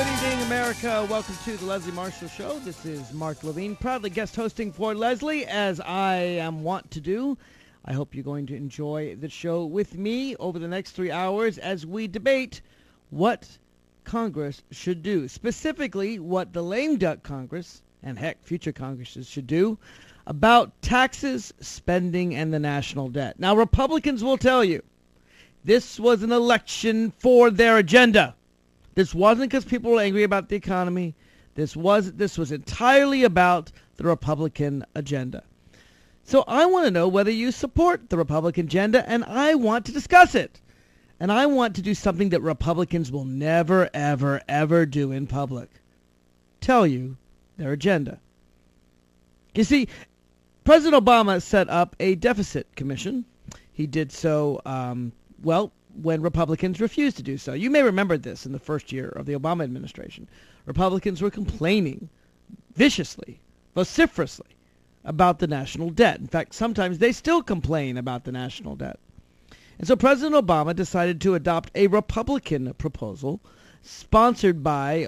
Good evening, America. Welcome to the Leslie Marshall Show. This is Mark Levine, proudly guest hosting for Leslie, as I am wont to do. I hope you're going to enjoy the show with me over the next 3 hours as we debate what Congress should do, specifically what the lame duck Congress, and heck, future Congresses should do, about taxes, spending, and the national debt. Now, Republicans will tell you this was an election for their agenda. This wasn't because people were angry about the economy. This was entirely about the Republican agenda. So I want to know whether you support the Republican agenda, and I want to discuss it. And I want to do something that Republicans will never, ever, ever do in public. Tell you their agenda. You see, President Obama set up a deficit commission. He did so, when Republicans refused to do so. You may remember this in the first year of the Obama administration. Republicans were complaining viciously, vociferously about the national debt. In fact, sometimes they still complain about the national debt. And so President Obama decided to adopt a Republican proposal sponsored by,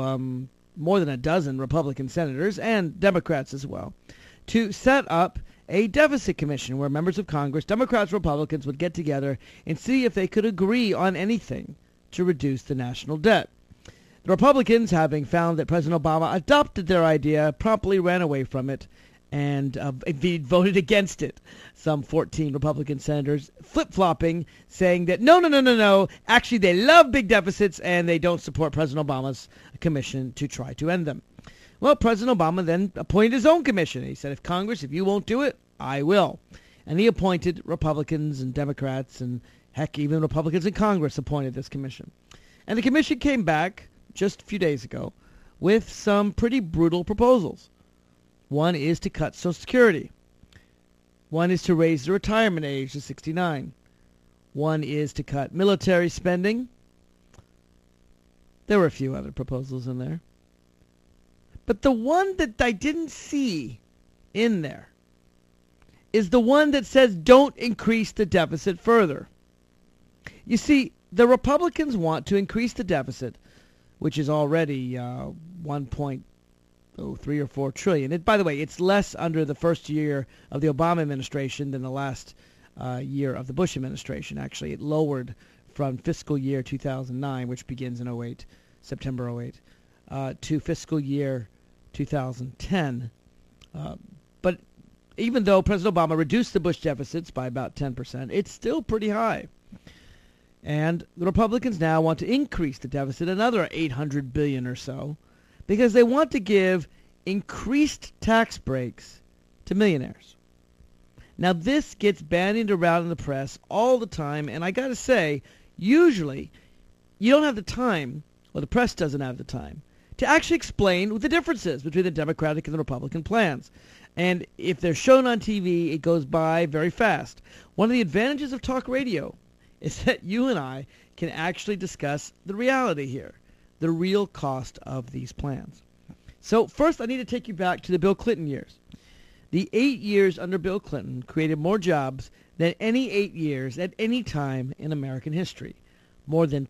more than a dozen Republican senators and Democrats as well, to set up a deficit commission where members of Congress, Democrats, Republicans, would get together and see if they could agree on anything to reduce the national debt. The Republicans, having found that President Obama adopted their idea, promptly ran away from it and voted against it. Some 14 Republican senators flip-flopping, saying that no. Actually, they love big deficits and they don't support President Obama's commission to try to end them. Well, President Obama then appointed his own commission. He said, if you won't do it, I will. And he appointed Republicans and Democrats, and heck, even Republicans in Congress appointed this commission. And the commission came back just a few days ago with some pretty brutal proposals. One is to cut Social Security. One is to raise the retirement age to 69. One is to cut military spending. There were a few other proposals in there. But the one that I didn't see in there is the one that says don't increase the deficit further. You see, the Republicans want to increase the deficit, which is already 1.03 or 4 trillion. By the way, it's less under the first year of the Obama administration than the last year of the Bush administration. Actually, it lowered from fiscal year 2009, which begins in 08, September 08, to fiscal year 2010. But even though President Obama reduced the Bush deficits by about 10%, it's still pretty high. And the Republicans now want to increase the deficit another $800 billion or so because they want to give increased tax breaks to millionaires. Now, this gets bandied around in the press all the time, and I got to say, usually you don't have the time, or the press doesn't have the time, to actually explain what the difference is between the Democratic and the Republican plans. And if they're shown on TV, it goes by very fast. One of the advantages of talk radio is that you and I can actually discuss the reality here, the real cost of these plans. So first, I need to take you back to the Bill Clinton years. The 8 years under Bill Clinton created more jobs than any 8 years at any time in American history. More than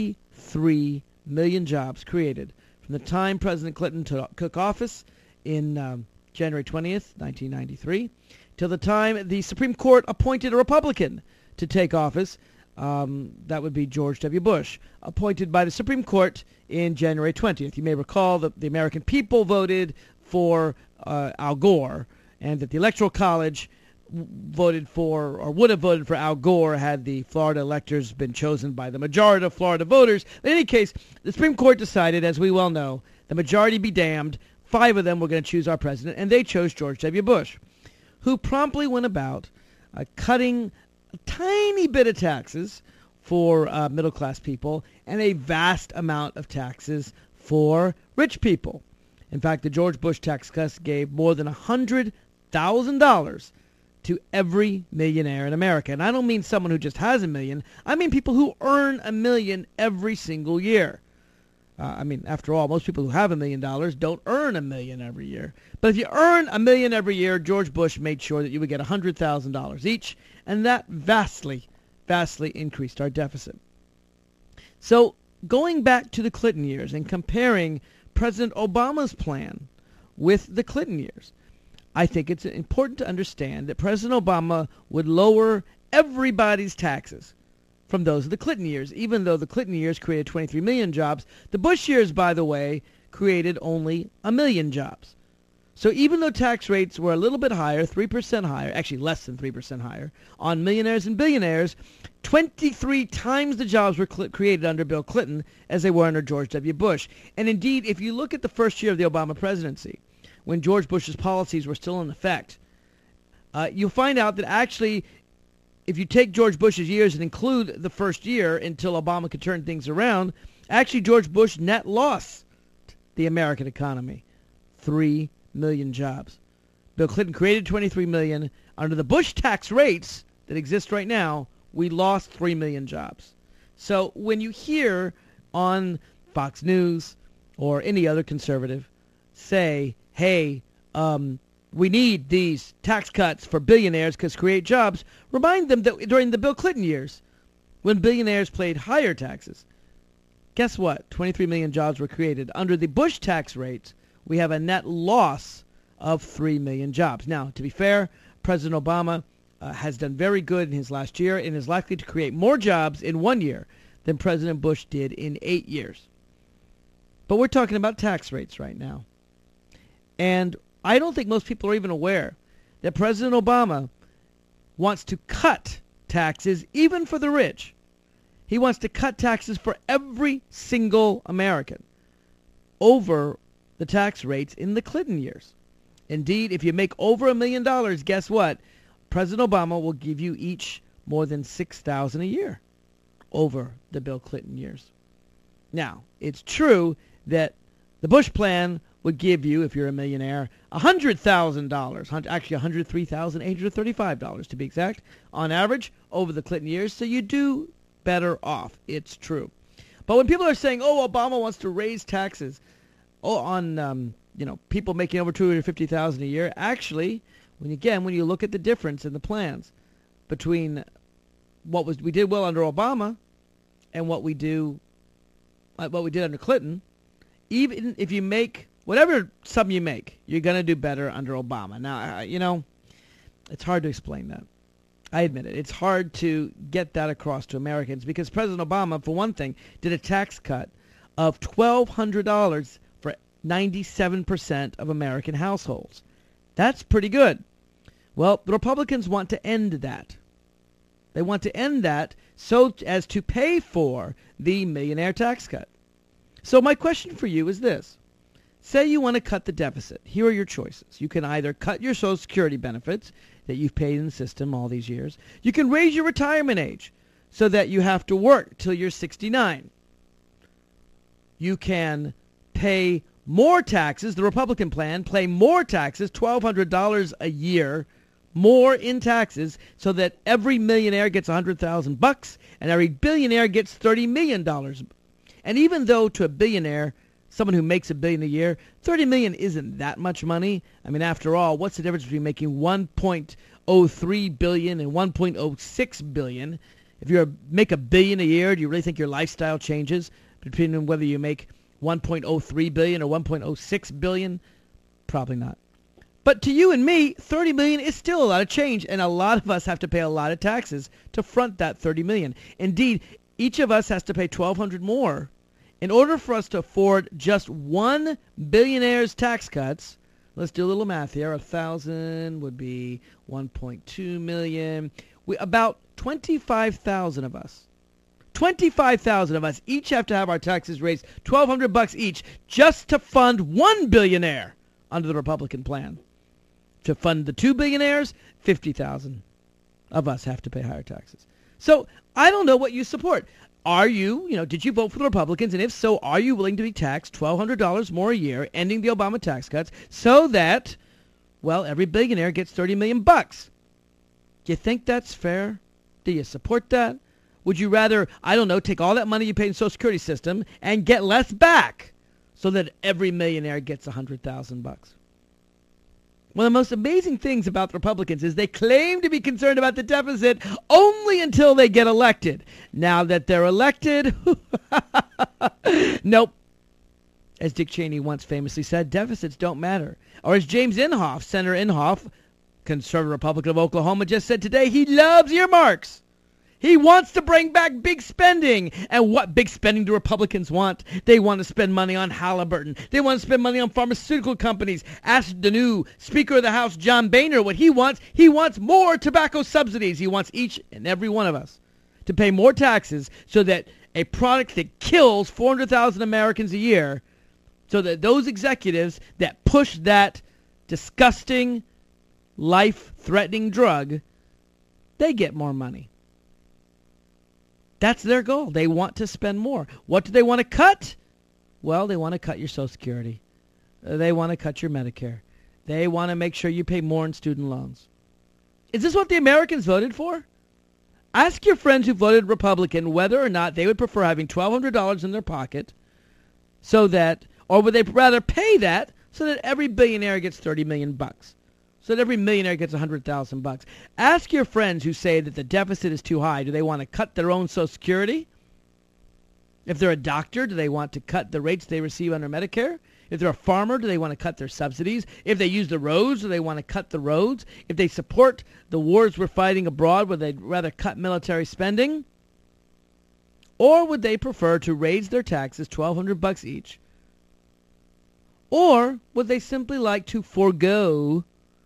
23 million jobs created from the time President Clinton took office in January 20th, 1993, till the time the Supreme Court appointed a Republican to take office. That would be George W. Bush, appointed by the Supreme Court in January 20th. You may recall that the American people voted for Al Gore, and that the Electoral College voted for, or would have voted for, Al Gore had the Florida electors been chosen by the majority of Florida voters. In any case, the Supreme Court decided, as we well know, the majority be damned. 5 of them were going to choose our president, and they chose George W. Bush, who promptly went about cutting a tiny bit of taxes for middle-class people and a vast amount of taxes for rich people. In fact, the George Bush tax cuts gave more than $100,000 to every millionaire in America. And I don't mean someone who just has $1 million. I mean people who earn $1 million every single year. After all, most people who have $1 million don't earn $1 million every year. But if you earn $1 million every year, George Bush made sure that you would get $100,000 each, and that vastly increased our deficit. So going back to the Clinton years and comparing President Obama's plan with the Clinton years, I think it's important to understand that President Obama would lower everybody's taxes from those of the Clinton years, even though the Clinton years created 23 million jobs. The Bush years, by the way, created only 1 million jobs. So even though tax rates were a little bit higher, 3% higher, actually less than 3% higher, on millionaires and billionaires, 23 times the jobs were created under Bill Clinton as they were under George W. Bush. And indeed, if you look at the first year of the Obama presidency, when George Bush's policies were still in effect, you'll find out that actually, if you take George Bush's years and include the first year until Obama could turn things around, actually George Bush net lost the American economy 3 million jobs. Bill Clinton created 23 million. Under the Bush tax rates that exist right now, we lost 3 million jobs. So when you hear on Fox News or any other conservative say, hey, we need these tax cuts for billionaires because create jobs, remind them that during the Bill Clinton years, when billionaires paid higher taxes, guess what? 23 million jobs were created. Under the Bush tax rates, we have a net loss of 3 million jobs. Now, to be fair, President Obama has done very good in his last year and is likely to create more jobs in 1 year than President Bush did in 8 years. But we're talking about tax rates right now. And I don't think most people are even aware that President Obama wants to cut taxes even for the rich. He wants to cut taxes for every single American over the tax rates in the Clinton years. Indeed, if you make over $1 million, guess what? President Obama will give you each more than $6,000 a year over the Bill Clinton years. Now, it's true that the Bush plan would give you, if you're a millionaire, $100,000, actually $103,835 to be exact, on average over the Clinton years. So you do better off. It's true. But when people are saying, oh, Obama wants to raise taxes on people making over $250,000 a year, actually, when you look at the difference in the plans between what we did well under Obama and what we did under Clinton, even if you make whatever sum you make, you're going to do better under Obama. Now, it's hard to explain that. I admit it. It's hard to get that across to Americans because President Obama, for one thing, did a tax cut of $1,200 for 97% of American households. That's pretty good. Well, the Republicans want to end that. They want to end that so as to pay for the millionaire tax cut. So my question for you is this. Say you want to cut the deficit. Here are your choices. You can either cut your Social Security benefits that you've paid in the system all these years. You can raise your retirement age so that you have to work till you're 69. You can pay more taxes, the Republican plan, pay more taxes, $1,200 a year, more in taxes, so that every millionaire gets $100,000 and every billionaire gets $30 million. And even though to a billionaire, someone who makes $1 billion a year, $30 million isn't that much money. I mean, after all, what's the difference between making $1.03 billion and $1.06 billion? If you make $1 billion a year, do you really think your lifestyle changes between whether you make $1.03 billion or $1.06 billion? Probably not. But to you and me, $30 million is still a lot of change, and a lot of us have to pay a lot of taxes to front that $30 million. Indeed, each of us has to pay $1,200 more in order for us to afford just one billionaire's tax cuts. Let's do a little math here. 1,000 would be 1.2 million. About 25,000 of us. 25,000 of us each have to have our taxes raised $1,200 each just to fund one billionaire under the Republican plan. To fund the two billionaires, 50,000 of us have to pay higher taxes. So I don't know what you support. Are you, did you vote for the Republicans? And if so, are you willing to be taxed $1,200 more a year, ending the Obama tax cuts, so that, every billionaire gets $30 million? Do you think that's fair? Do you support that? Would you rather, take all that money you paid in the Social Security system and get less back so that every millionaire gets $100,000? One of the most amazing things about the Republicans is they claim to be concerned about the deficit only until they get elected. Now that they're elected, nope. As Dick Cheney once famously said, deficits don't matter. Or as James Inhofe, Senator Inhofe, conservative Republican of Oklahoma, just said today, he loves earmarks. He wants to bring back big spending. And what big spending do Republicans want? They want to spend money on Halliburton. They want to spend money on pharmaceutical companies. Ask the new Speaker of the House, John Boehner, what he wants. He wants more tobacco subsidies. He wants each and every one of us to pay more taxes so that a product that kills 400,000 Americans a year, so that those executives that push that disgusting, life-threatening drug, they get more money. That's their goal. They want to spend more. What do they want to cut? Well, they want to cut your Social Security. They want to cut your Medicare. They want to make sure you pay more in student loans. Is this what the Americans voted for? Ask your friends who voted Republican whether or not they would prefer having $1,200 in their pocket so that, or would they rather pay that so that every billionaire gets $30 million, so that every millionaire gets $100,000. Ask your friends who say that the deficit is too high. Do they want to cut their own Social Security? If they're a doctor, do they want to cut the rates they receive under Medicare? If they're a farmer, do they want to cut their subsidies? If they use the roads, do they want to cut the roads? If they support the wars we're fighting abroad, would they rather cut military spending? Or would they prefer to raise their taxes $1,200 each? Or would they simply like to forego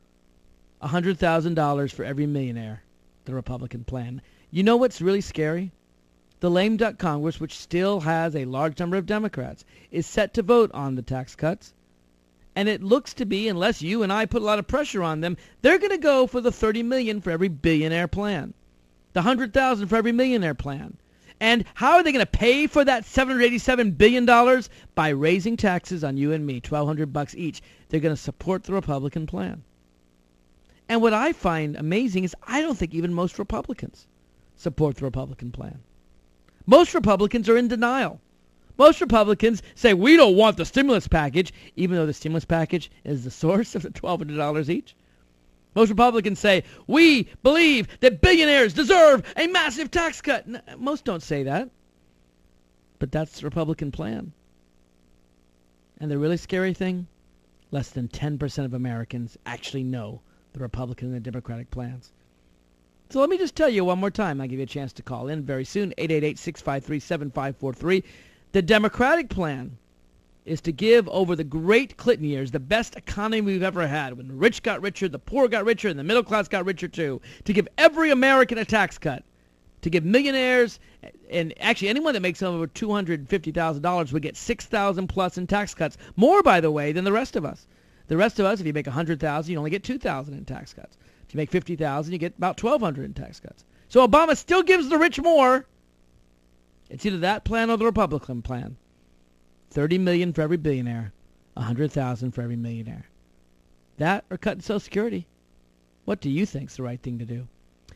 $100,000 for every millionaire, the Republican plan? You know what's really scary? The lame duck Congress, which still has a large number of Democrats, is set to vote on the tax cuts. And it looks to be, unless you and I put a lot of pressure on them, they're going to go for the $30 million for every billionaire plan, the $100,000 for every millionaire plan. And how are they going to pay for that $787 billion? By raising taxes on you and me, $1,200 each. They're going to support the Republican plan. And what I find amazing is I don't think even most Republicans support the Republican plan. Most Republicans are in denial. Most Republicans say we don't want the stimulus package, even though the stimulus package is the source of the $1,200 each. Most Republicans say we believe that billionaires deserve a massive tax cut. Most don't say that. But that's the Republican plan. And the really scary thing, less than 10% of Americans actually know the Republican and the Democratic plans. So let me just tell you one more time. I'll give you a chance to call in very soon, 888-653-7543. The Democratic plan is to give over the great Clinton years the best economy we've ever had, when the rich got richer, the poor got richer, and the middle class got richer too, to give every American a tax cut, to give millionaires, and actually anyone that makes over $250,000 would get $6,000 plus in tax cuts, more, by the way, than the rest of us. The rest of us, if you make $100,000, you only get $2,000 in tax cuts. If you make $50,000, you get about $1,200 in tax cuts. So Obama still gives the rich more. It's either that plan or the Republican plan. $30 million for every billionaire, $100,000 for every millionaire. That or cutting Social Security. What do you think's the right thing to do?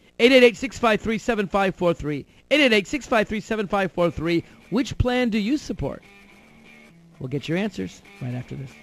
888-653-7543. 888-653-7543. Which plan do you support? We'll get your answers right after this.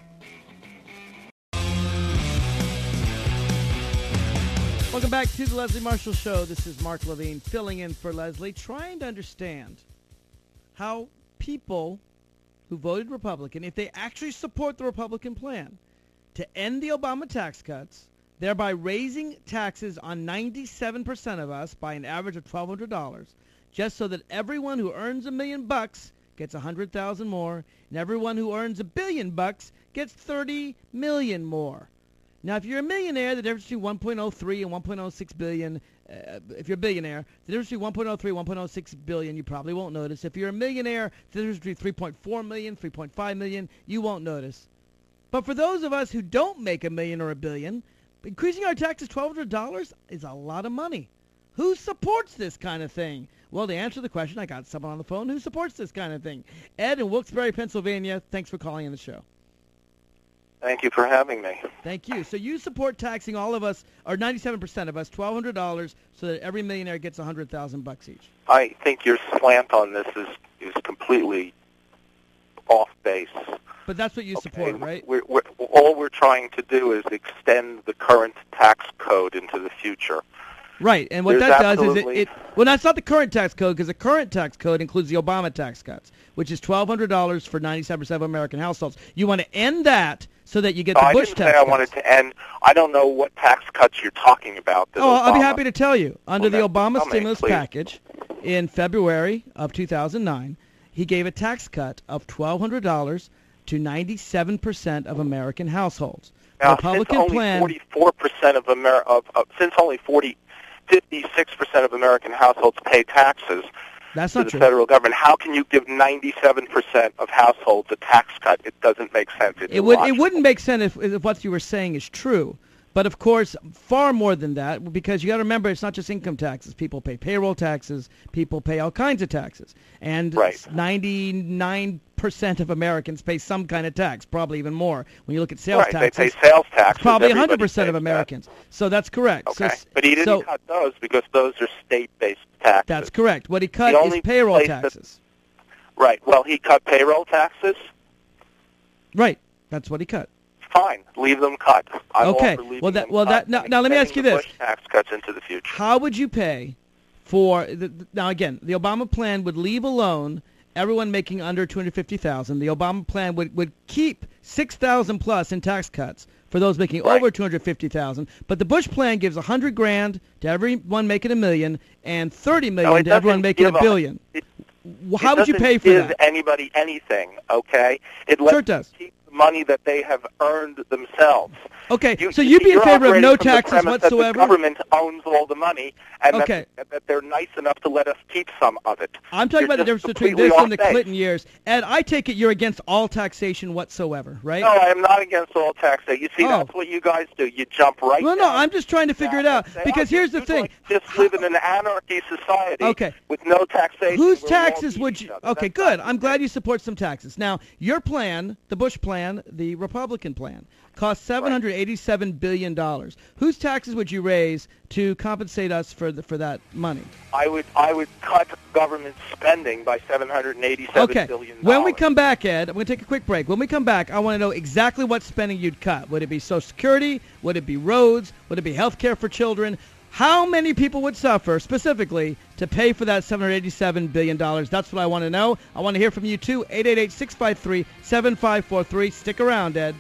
Welcome back to the Leslie Marshall Show. This is Mark Levine filling in for Leslie, trying to understand how people who voted Republican, if they actually support the Republican plan to end the Obama tax cuts, thereby raising taxes on 97% of us by an average of $1,200, just so that everyone who earns $1 million gets $100,000 more, and everyone who earns $1 billion gets $30 million more. Now, if you're a millionaire, the difference between 1.03 and 1.06 billion, if you're a billionaire, the difference between 1.03 and 1.06 billion, you probably won't notice. If you're a millionaire, the difference between 3.4 million, 3.5 million, you won't notice. But for those of us who don't make $1 million or $1 billion, increasing our taxes $1,200 is a lot of money. Who supports this kind of thing? Well, to answer the question, I got someone on the phone who supports this kind of thing. Ed in Wilkes-Barre, Pennsylvania, thanks for calling in the show. Thank you for having me. Thank you. So you support taxing all of us, or 97% of us, $1,200 so that every millionaire gets $100,000 each. I think your slant on this is completely off base. But that's what you support, right? Well, all we're trying to do is extend the current tax code into the future. Right, and what There's that does is absolutely- well, that's not the current tax code, because the current tax code includes the Obama tax cuts, which is $1,200 for 97% of American households. You want to end that so that you get No, the I Bush didn't tax say I cuts. wanted to end. I don't know what tax cuts you're talking about. that I'll be Obama- happy to tell you. Under the Well, Obama tell me, stimulus please. package in February of 2009, he gave a tax cut of $1,200 to 97% of American households. The Now, Republican since only plan. 44% since only 56% of American households pay taxes That's to not the true. federal government, how can you give 97% of households a tax cut? It doesn't make sense. It's It wouldn't make sense if what you were saying is true. But of course, far more than that, because you got to remember, it's not just income taxes. People pay payroll taxes. People pay all kinds of taxes, and Right. 99% of Americans pay some kind of tax, probably even more. When you look at sales right. taxes, They pay sales taxes. probably Everybody 100% of pays that. Americans. So that's correct. Okay, So, but he didn't so cut those because those are state-based taxes. that's correct. What he cut The is only payroll place that- taxes. Right. Well, he cut payroll taxes. Right. That's what he cut. Fine, leave them cut. I'm Okay, all for leaving well, that- them well, cut that- and now let me ask you extending the this. Bush tax cuts into the future. How would you pay for now? Again, the Obama plan would leave alone everyone making under $250,000. The Obama plan would keep 6,000 plus in tax cuts for those making Right. over 250,000. But the Bush plan gives 100 grand to everyone making $1 million and 30 million No, it to everyone doesn't making give $1 billion. How would you pay for It doesn't that? give anybody anything, okay? It lets Sure it does. them keep the money that they have earned themselves. Okay, so you'd be in You're favor of operating no from the taxes premise that whatsoever? the government owns all the money, and Okay. that they're nice enough to let us keep some of it. I'm talking You're about the just difference between completely this and the off base. Clinton years. Ed, I take it you're against all taxation whatsoever, right? No, I am not against all taxation. You see, Oh. that's what you guys do. You jump right Well, no, down I'm just trying to figure it out. and say, Because oh, here's the you'd thing. like to just live in an anarchy society Okay. with no taxation. Whose where we all taxes beat would each you... other. Okay, That's good. not- I'm glad you support some taxes. Now, your plan, the Bush plan, the Republican plan, cost $787 billion. Whose taxes would you raise to compensate us for that money? I would cut government spending by $787 Okay. billion. When we come back, Ed, I'm going to take a quick break. When we come back, I want to know exactly what spending you'd cut. Would it be Social Security? Would it be roads? Would it be health care for children? How many people would suffer specifically to pay for that $787 billion? That's what I want to know. I want to hear from you, too. 888-653-7543. Stick around, Ed.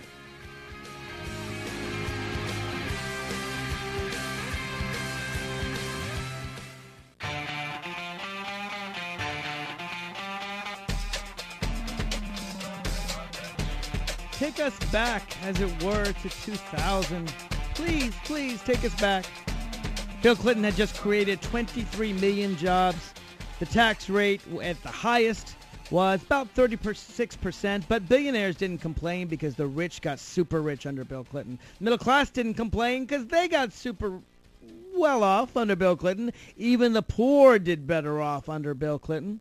Take us back, as it were, to 2000. Please, please take us back. Bill Clinton had just created 23 million jobs. The tax rate at the highest was about 36%, but billionaires didn't complain because the rich got super rich under Bill Clinton. Middle class didn't complain because they got super well off under Bill Clinton. Even the poor did better off under Bill Clinton.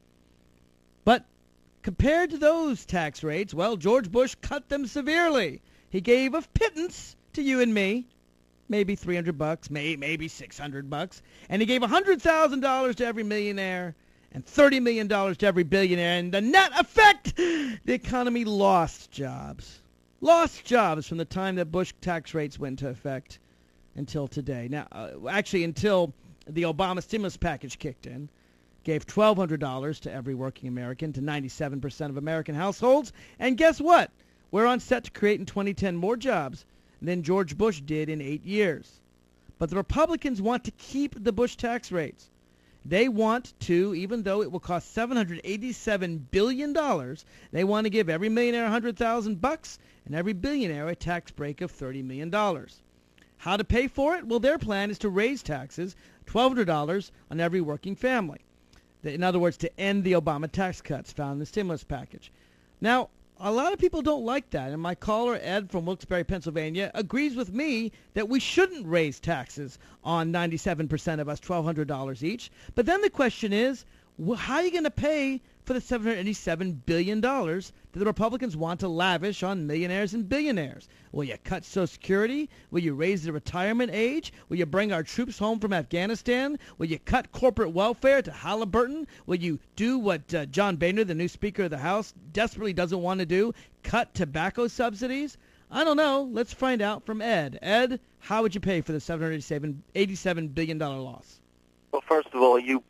But compared to those tax rates, well, George Bush cut them severely. He gave a pittance to you and me, maybe $300, maybe $600, and he gave $100,000 to every millionaire and $30 million to every billionaire. And the net effect, the economy lost jobs. Lost jobs from the time that Bush tax rates went into effect until today. Now, actually, until the Obama stimulus package kicked in. Gave $1,200 to every working American, to 97% of American households. And guess what? We're on set to create in 2010 more jobs than George Bush did in 8 years. But the Republicans want to keep the Bush tax rates. They want to, even though it will cost $787 billion, they want to give every millionaire $100,000 and every billionaire a tax break of $30 million. How to pay for it? Well, their plan is to raise taxes, $1,200 on every working family. In other words, to end the Obama tax cuts found in the stimulus package. Now, a lot of people don't like that, and my caller, Ed from Wilkes-Barre, Pennsylvania, agrees with me that we shouldn't raise taxes on 97% of us, $1,200 each. But then the question is, how are you going to pay for the $787 billion that the Republicans want to lavish on millionaires and billionaires? Will you cut Social Security? Will you raise the retirement age? Will you bring our troops home from Afghanistan? Will you cut corporate welfare to Halliburton? Will you do what John Boehner, the new Speaker of the House, desperately doesn't want to do, cut tobacco subsidies? I don't know. Let's find out from Ed. Ed, how would you pay for the $787 billion loss? Well, first of all, you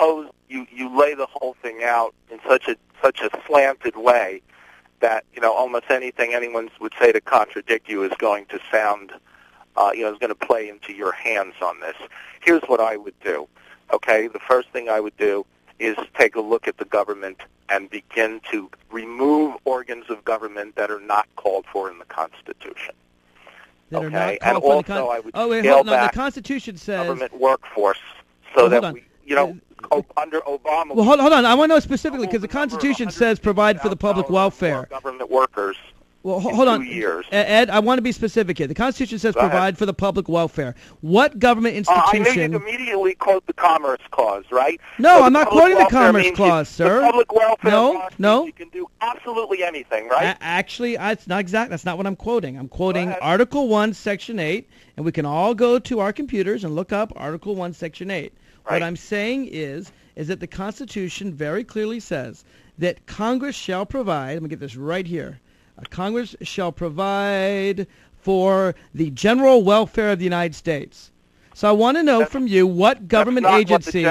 lay the whole thing out in such a slanted way that almost anything anyone would say to contradict you is going to sound is going to play into your hands on this. Here's what I would do. Okay, the first thing I would do is take a look at the government and begin to remove organs of government that are not called for in the Constitution. That okay, are not called for I would hold on. back The Constitution says government workforce so that we, under Obama. Well, hold on. I want to know specifically because the Constitution says provide for the public welfare. Government workers. Well, hold on. 2 years. Ed, I want to be specific here. The Constitution says provide for the public welfare. What government institution... I knew you'd immediately quote the Commerce Clause, right? No, I'm not quoting the Commerce Clause, sir. The public welfare no. You can do absolutely anything, right? Actually, it's not exact. That's not what I'm quoting. I'm quoting Article 1, Section 8, and we can all go to our computers and look up Article 1, Section 8. Right. What I'm saying is that the Constitution very clearly says that Congress shall provide... Let me get this right here. Congress shall provide for the general welfare of the United States. So I want to know from you what government agency...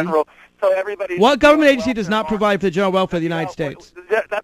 What government agency does not provide for the general welfare of the United States?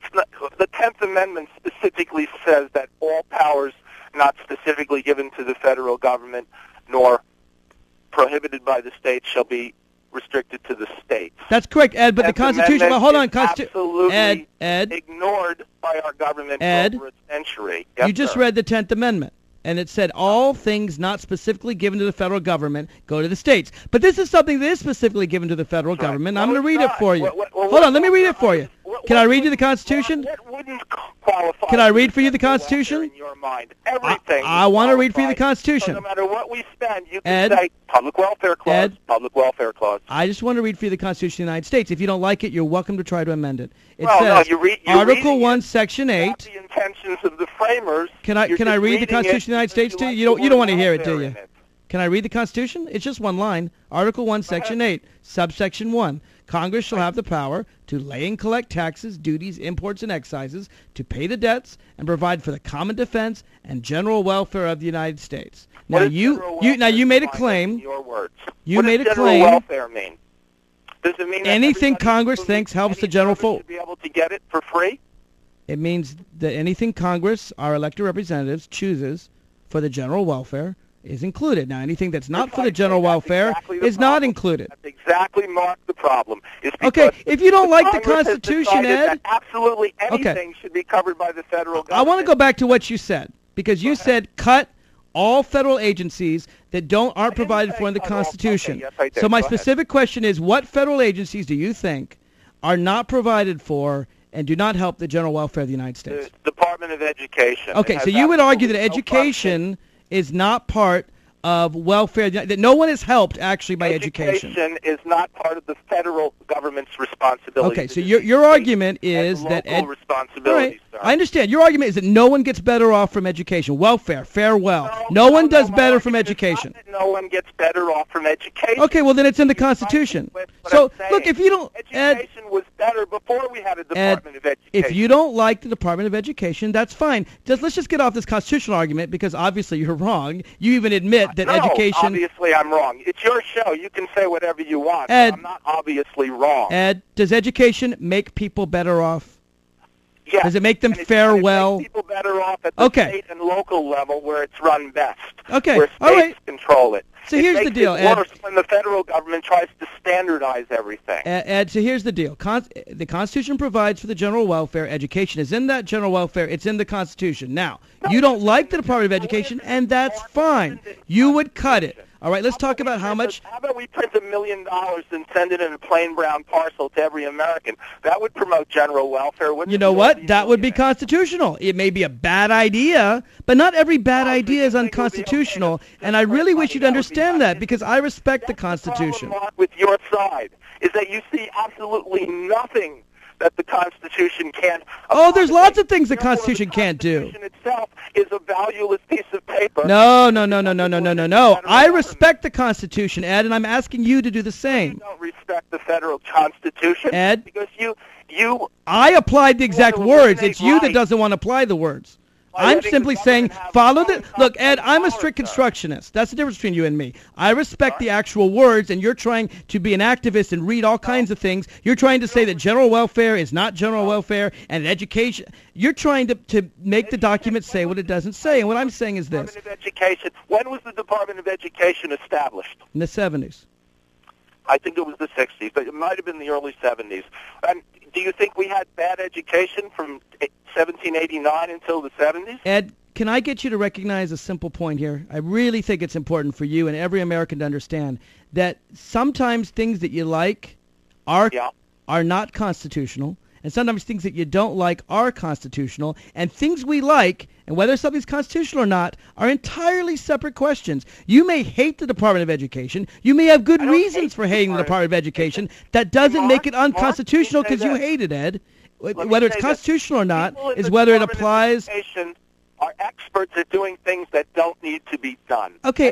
The 10th Amendment specifically says that all powers not specifically given to the federal government nor prohibited by the states shall be restricted to the states. That's correct, Ed, but the Constitution... Well, hold on. Absolutely Ed, ignored by our government Ed, for over a century. Yes, you just read the 10th Amendment, and it said all things not specifically given to the federal government go to the states. But this is something that is specifically given to the federal government. I'm going to read it for you. Hold on, let me read it for you. Can I read you the Constitution? What wouldn't qualify? Can I read for you the Constitution? In your mind, everything. I want to read for you the Constitution. So no matter what we spend, you can say public welfare clause, public welfare clause. I just want to read for you the Constitution of the United States. If you don't like it, you're welcome to try to amend it. It says, you're Article 1, Section 8. The intentions of the framers. Can I read the Constitution of the United States to you? You don't want to hear it, do you? Can I read the Constitution? It's just one line. Article 1, Section 8, subsection 1. Congress shall have the power to lay and collect taxes, duties, imports, and excises, to pay the debts, and provide for the common defense and general welfare of the United States. Now you made a claim. Your words. You made a claim. What does general welfare mean? Does it mean that anything Congress thinks helps the general folk should be able to get it for free? It means that anything Congress, our elected representatives, chooses for the general welfare is included. Now, anything that's not for the general welfare is not included. That's exactly, Mark, the problem. Okay, if you don't like the Constitution, Ed... absolutely anything should be covered by the federal government. I want to go back to what you said, because you said cut all federal agencies that aren't provided for in the Constitution. Okay, yes, I did. So my specific question is, what federal agencies do you think are not provided for and do not help the general welfare of the United States? The Department of Education. Okay, so you would argue that education is not part of welfare, that no one is helped actually by education. Education is not part of the federal government's responsibility. Okay, so your argument is that responsibility. Right, I understand. Your argument is that no one gets better off from education. Welfare, farewell. No one does better from education. No one gets better off from education. Okay, well then it's in the Constitution. So look, if you don't, education was better before we had a Department of Education. If you don't like the Department of Education, that's fine. Let's just get off this constitutional argument because obviously you're wrong. You even admit that education... obviously I'm wrong. It's your show. You can say whatever you want. Ed, I'm not obviously wrong. Ed, does education make people better off? Yes. Does it make them fare well? It makes people better off at the state and local level where it's run best. Okay. Where states control it. So here's the deal, Ed. It makes it worse when the federal government tries to standardize everything. Ed, so here's the deal. The Constitution provides for the general welfare. Education is in that general welfare. It's in the Constitution. Now, you don't like the Department of Education, and that's fine. You would cut it. All right, let's talk about how much... How about we print $1 million and send it in a plain brown parcel to every American? That would promote general welfare, wouldn't it? You know what? That would be constitutional. It may be a bad idea, but not every bad idea is unconstitutional, and I really wish you'd understand that because I respect the Constitution. The problem with your side is that you see absolutely nothing that the Constitution can't... Oh, there's lots of things the Constitution can't do. The Constitution itself is a valueless piece of paper. No. I respect the Constitution, Ed, and I'm asking you to do the same. You don't respect the federal Constitution, Ed, because you... I applied the exact words. It's you that doesn't want to apply the words. I'm simply saying follow the... Look, Ed, I'm a strict constructionist. That's the difference between you and me. I respect the actual words, and you're trying to be an activist and read all kinds of things. You're trying to say that general welfare is not general welfare, and education... You're trying to make the document say what it doesn't say, and what I'm saying is this. Department of Education. When was the Department of Education established? In the 70s. I think it was the 60s, but it might have been the early 70s. And do you think we had bad education from 1789 until the 70s? Ed, can I get you to recognize a simple point here? I really think it's important for you and every American to understand that sometimes things that you like are not constitutional, and sometimes things that you don't like are constitutional, and things we like, and whether something's constitutional or not, are entirely separate questions. You may hate the Department of Education. You may have good reasons for hating the Department of Education. That doesn't make it unconstitutional because you hate it, Ed. Whether it's constitutional or not is whether it applies... are experts at doing things that don't need to be done. Okay,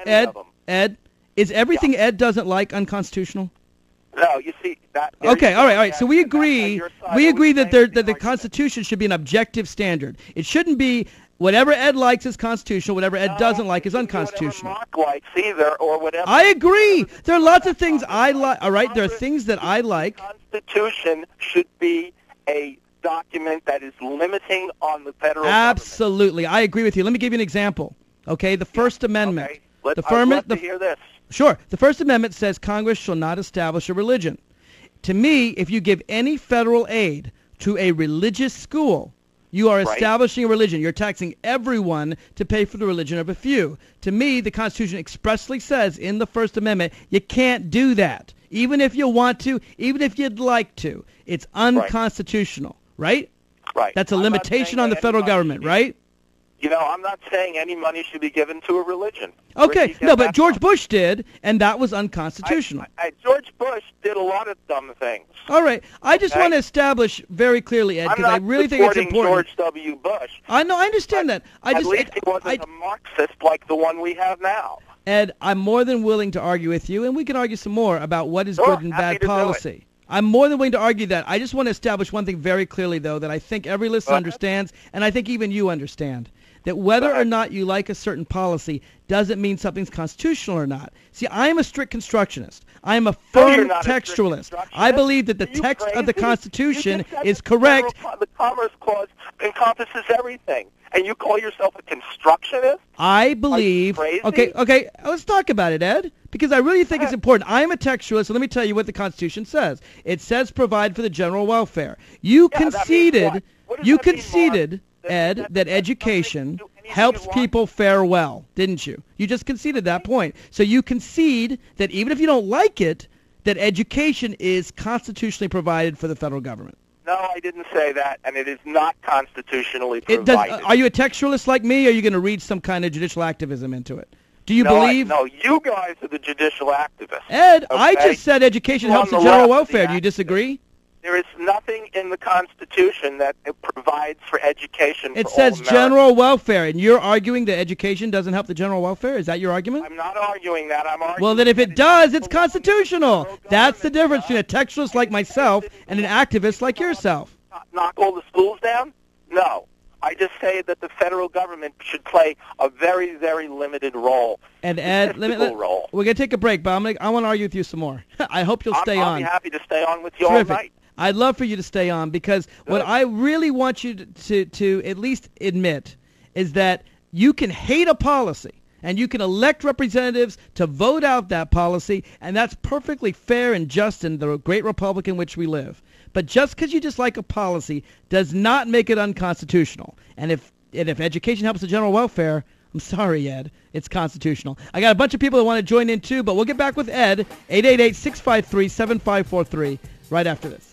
Ed, is everything Ed doesn't like unconstitutional? No, you see that. Okay, all right. So we agree. We agree that the Constitution should be an objective standard. It shouldn't be whatever Ed likes is constitutional, whatever Ed doesn't like is unconstitutional. Whatever Mark likes either, or whatever. I agree. There are lots of things I like. All right, there are things that I like. The Constitution should be a document that is limiting on the federal Absolutely, I agree with you. Let me give you an example. Okay, the First Amendment. Okay. I'd love to hear this. Sure. The First Amendment says Congress shall not establish a religion. To me, if you give any federal aid to a religious school, you are establishing a religion. You're taxing everyone to pay for the religion of a few. To me, the Constitution expressly says in the First Amendment, you can't do that. Even if you want to, even if you'd like to. It's unconstitutional, right? Right. That's a limitation on the federal government, right? You know, I'm not saying any money should be given to a religion. Okay, no, but George Bush did, and that was unconstitutional. George Bush did a lot of dumb things. All right, I just want to establish very clearly, Ed, because I really think it's important. George W. Bush. I know, I understand that. At least he wasn't a Marxist like the one we have now. Ed, I'm more than willing to argue with you, and we can argue some more about what is good and bad policy. I'm more than willing to argue that. I just want to establish one thing very clearly, though, that I think every listener understands, and I think even you understand. That whether or not you like a certain policy doesn't mean something's constitutional or not. See, I am a strict constructionist. I am a firm textualist. I believe that the text of the Constitution is correct. The Commerce Clause encompasses everything. And you call yourself a constructionist? I believe... Okay, let's talk about it, Ed, because I really think it's important. I am a textualist, so let me tell you what the Constitution says. It says provide for the general welfare. You conceded... Ed, that education helps people fare well, didn't you? You just conceded that point. So you concede that even if you don't like it, that education is constitutionally provided for the federal government. No, I didn't say that, and it is not constitutionally provided. Are you a textualist like me, or are you going to read some kind of judicial activism into it? Do you believe? No, you guys are the judicial activists. Ed, I just said education helps the general welfare. Do you disagree? There is nothing in the Constitution that provides for education for all It says Americans. General welfare, and you're arguing that education doesn't help the general welfare? Is that your argument? I'm not arguing that. I'm arguing... Well, then if it does, it's constitutional. That's the difference between a textualist like myself and an activist like yourself. Knock all the schools down? No. I just say that the federal government should play a very, very limited role. And Ed, we're going to take a break, but I want to argue with you some more. I hope you'll stay on. I'll be happy to stay on with you all night. I'd love for you to stay on because what I really want you to at least admit is that you can hate a policy and you can elect representatives to vote out that policy, and that's perfectly fair and just in the great republic in which we live. But just because you dislike a policy does not make it unconstitutional. And if education helps the general welfare, I'm sorry, Ed, it's constitutional. I got a bunch of people that want to join in too, but we'll get back with Ed, 888-653-7543, right after this.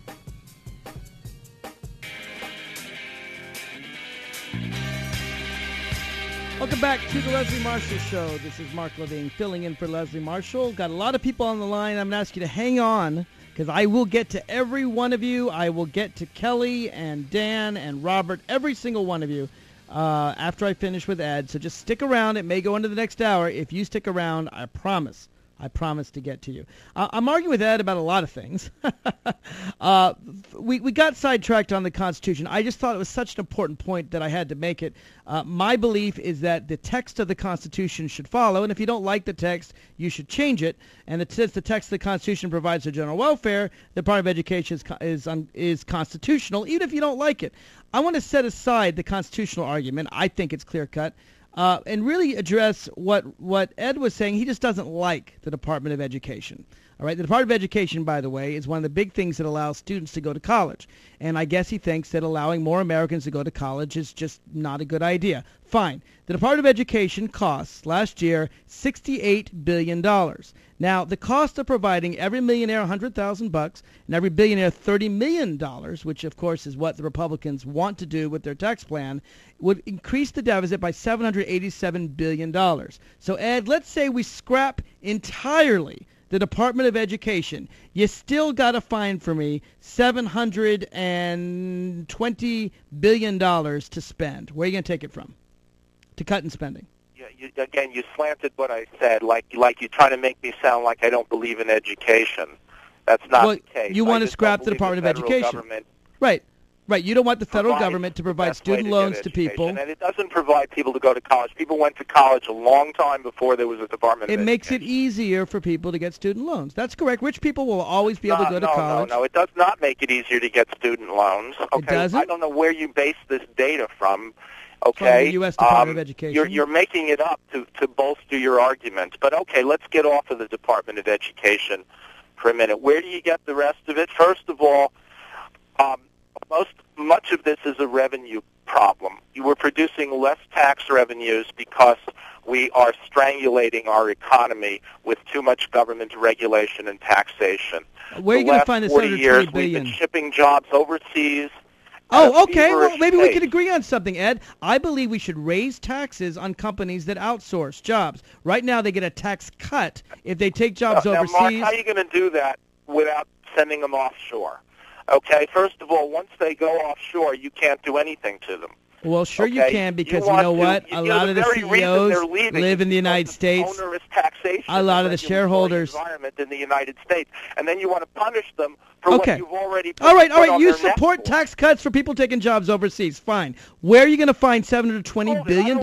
Welcome back to the Leslie Marshall Show. This is Mark Levine filling in for Leslie Marshall. Got a lot of people on the line. I'm going to ask you to hang on because I will get to every one of you. I will get to Kelly and Dan and Robert, every single one of you, after I finish with Ed. So just stick around. It may go into the next hour. If you stick around, I promise I promise to get to you. I'm arguing with Ed about a lot of things. We got sidetracked on the Constitution. I just thought it was such an important point that I had to make it. My belief is that the text of the Constitution should follow, and if you don't like the text, you should change it. And since the text of the Constitution provides for general welfare, the Department of Education is constitutional, even if you don't like it. I want to set aside the constitutional argument. I think it's clear-cut. And really address what Ed was saying. He just doesn't like the Department of Education. All right, the Department of Education, by the way, is one of the big things that allows students to go to college. And I guess he thinks that allowing more Americans to go to college is just not a good idea. Fine. The Department of Education costs, last year, $68 billion. Now, the cost of providing every millionaire $100,000 and every billionaire $30 million, which, of course, is what the Republicans want to do with their tax plan, would increase the deficit by $787 billion. So, Ed, let's say we scrap entirely the Department of Education. You still got to find for me $720 billion to spend. Where are you going to take it from to cut in spending? Again, you slanted what I said, like you're trying to make me sound like I don't believe in education. That's not the case. You want to scrap the Department of Education. Right. You don't want the federal government to provide student loans to people. And it doesn't provide people to go to college. People went to college a long time before there was a Department of Education. It makes it easier for people to get student loans. That's correct. Rich people will always be able to go to college. No, it does not make it easier to get student loans. Okay? It doesn't? I don't know where you base this data from. Okay, from the U.S. Department of Education. You're making it up to bolster your argument. But okay, let's get off of the Department of Education for a minute. Where do you get the rest of it? First of all, much of this is a revenue problem. We're producing less tax revenues because we are strangulating our economy with too much government regulation and taxation. Where are you going to find this $120 billion? We've been shipping jobs overseas. Oh, okay. Well, maybe we can agree on something, Ed. I believe we should raise taxes on companies that outsource jobs. Right now, they get a tax cut if they take jobs overseas. Now, Mark, how are you going to do that without sending them offshore? Okay, first of all, once they go offshore, you can't do anything to them. Well, sure you can, because you know what? A lot of the CEOs live in the United States. Onerous taxation. A lot of the shareholders. Environment in the United States, and then you want to punish them for what you've already put all right. You support tax cuts for people taking jobs overseas. Fine. Where are you going to find $720 billion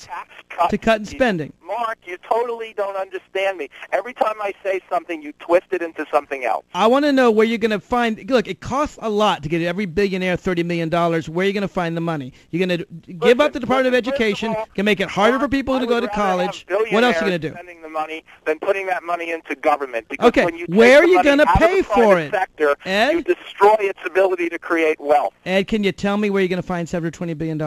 to cut in spending? Mark, you totally don't understand me. Every time I say something, you twist it into something else. I want to know where you're going to find. Look, it costs a lot to get every billionaire $30 million. Where are you going to find the money? You're going to give up the Department of Education, can make it harder for people to go to college. What else are you going to do? Spending the money than putting that money into government. Because okay, when you where are you going to pay for it? Sector, Ed? You destroy its ability to create wealth. Ed, can you tell me where you're going to find $720 billion?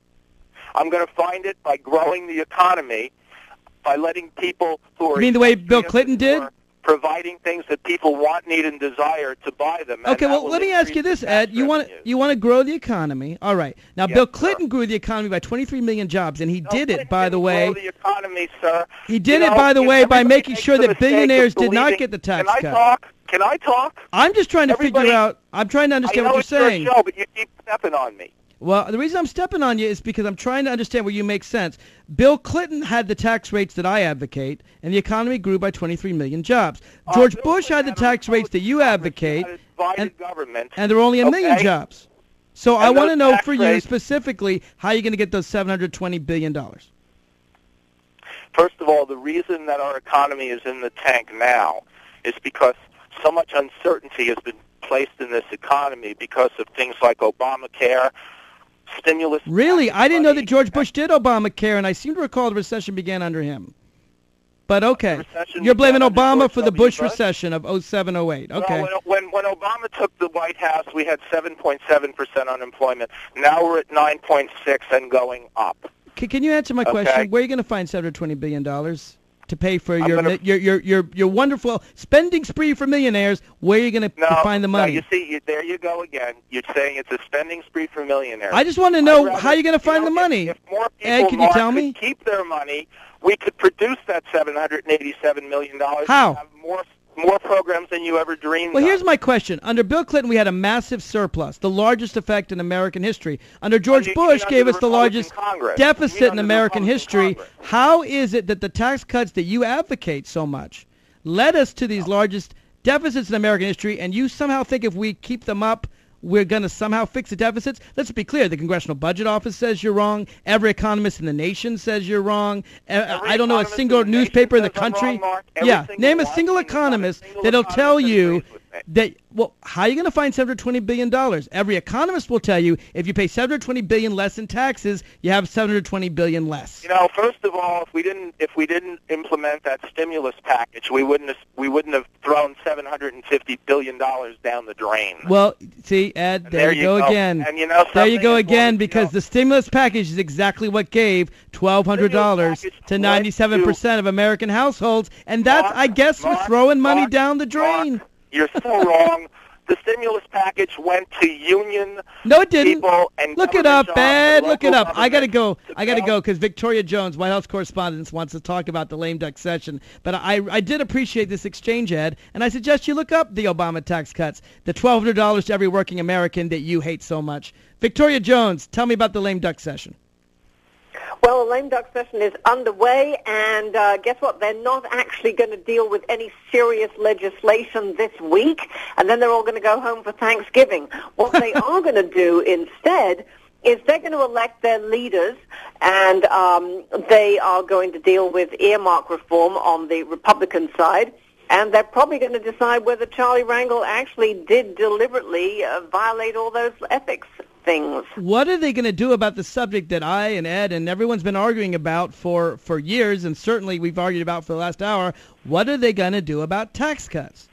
I'm going to find it by growing the economy, by letting people who are... You mean the way Bill Clinton did? Providing things that people want, need, and desire to buy them. Okay, well, let me ask you this, Ed. You want to grow the economy. All right. Now, Bill Clinton grew the economy by 23 million jobs, and he did it, by the way. Grow the economy, sir. He did it, by the way, by making sure that billionaires did not get the tax cut. Can I talk? I'm just trying to figure out. I'm trying to understand what you're saying. I know it's your show, but you keep stepping on me. Well, the reason I'm stepping on you is because I'm trying to understand where you make sense. Bill Clinton had the tax rates that I advocate, and the economy grew by 23 million jobs. George Bush had the tax rates that you advocate, and there were only a million jobs. So I want to know for you specifically how you're going to get those $720 billion. First of all, the reason that our economy is in the tank now is because so much uncertainty has been placed in this economy because of things like Obamacare, stimulus. Really? I didn't know that George Bush did Obamacare, and I seem to recall the recession began under him. But okay, you're blaming Obama for the Bush recession of 07-08. Okay. Well, when Obama took the White House, we had 7.7% unemployment. Now we're at 9.6 and going up. Can you answer my question? Where are you going to find $720 billion to pay for your wonderful spending spree for millionaires? Where are you going to find the money? No, you see, there you go again. You're saying it's a spending spree for millionaires. I just want to know how you're going to find the money. If more people, Ed, can you tell me? Could keep their money, we could produce that $787 million. How? And have more programs than you ever dreamed of. Well, here's my question. Under Bill Clinton, we had a massive surplus, the largest effect in American history. Under George Bush gave us the largest deficit in American history. How is it that the tax cuts that you advocate so much, led us to these largest deficits in American history, and you somehow think if we keep them up, we're going to somehow fix the deficits? Let's be clear. The Congressional Budget Office says you're wrong. Every economist in the nation says you're wrong. I don't know a single newspaper in the country. Yeah, name a single economist that'll tell you that, well, how are you going to find $720 billion? Every economist will tell you if you pay $720 billion less in taxes, you have $720 billion less. You know, first of all, if we didn't implement that stimulus package, we wouldn't have thrown $750 billion down the drain. Well, see, Ed, there you go again. And you know, there you go again, because the stimulus package is exactly what gave $1,200 to 97% of American households, and that's, I guess, we're throwing money down the drain. You're so wrong. The stimulus package went to union No, it didn't. people and look it up, Ed. Look it up. I gotta go. Because Victoria Jones, White House correspondent, wants to talk about the lame duck session. But I did appreciate this exchange, Ed, and I suggest you look up the Obama tax cuts, the $1,200 to every working American that you hate so much. Victoria Jones, tell me about the lame duck session. Well, the lame duck session is underway, and guess what? They're not actually going to deal with any serious legislation this week, and then they're all going to go home for Thanksgiving. What they are going to do instead is they're going to elect their leaders, and they are going to deal with earmark reform on the Republican side, and they're probably going to decide whether Charlie Rangel actually did deliberately violate all those ethics things. What are they going to do about the subject that I and Ed and everyone's been arguing about for years, and certainly we've argued about for the last hour? What are they going to do about tax cuts?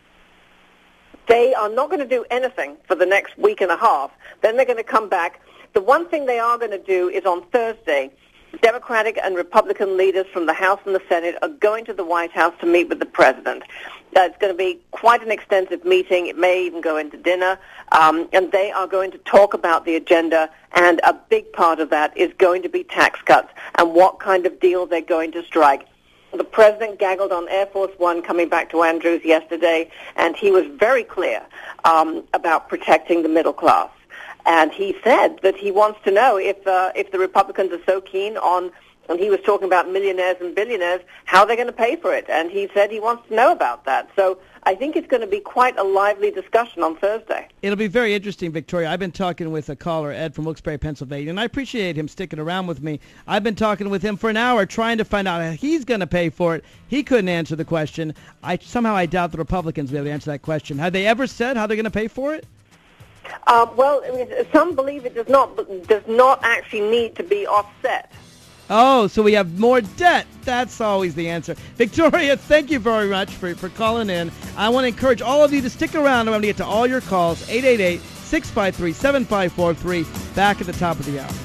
They are not going to do anything for the next week and a half. Then they're going to come back. The one thing they are going to do is on Thursday, Democratic and Republican leaders from the House and the Senate are going to the White House to meet with the president. It's going to be quite an extensive meeting. It may even go into dinner. And they are going to talk about the agenda, and a big part of that is going to be tax cuts and what kind of deal they're going to strike. The president gaggled on Air Force One coming back to Andrews yesterday, and he was very clear about protecting the middle class. And he said that he wants to know if the Republicans are so keen on, and he was talking about millionaires and billionaires, how they're going to pay for it. And he said he wants to know about that. So I think it's going to be quite a lively discussion on Thursday. It'll be very interesting, Victoria. I've been talking with a caller, Ed from Wilkes-Barre, Pennsylvania, and I appreciate him sticking around with me. I've been talking with him for an hour trying to find out how he's going to pay for it. He couldn't answer the question. Somehow I doubt the Republicans will be able to answer that question. Have they ever said how they're going to pay for it? Well, I mean, some believe it does not actually need to be offset. Oh, so we have more debt. That's always the answer. Victoria, thank you very much for calling in. I want to encourage all of you to stick around. I'm going to get to all your calls. 888-653-7543. Back at the top of the hour.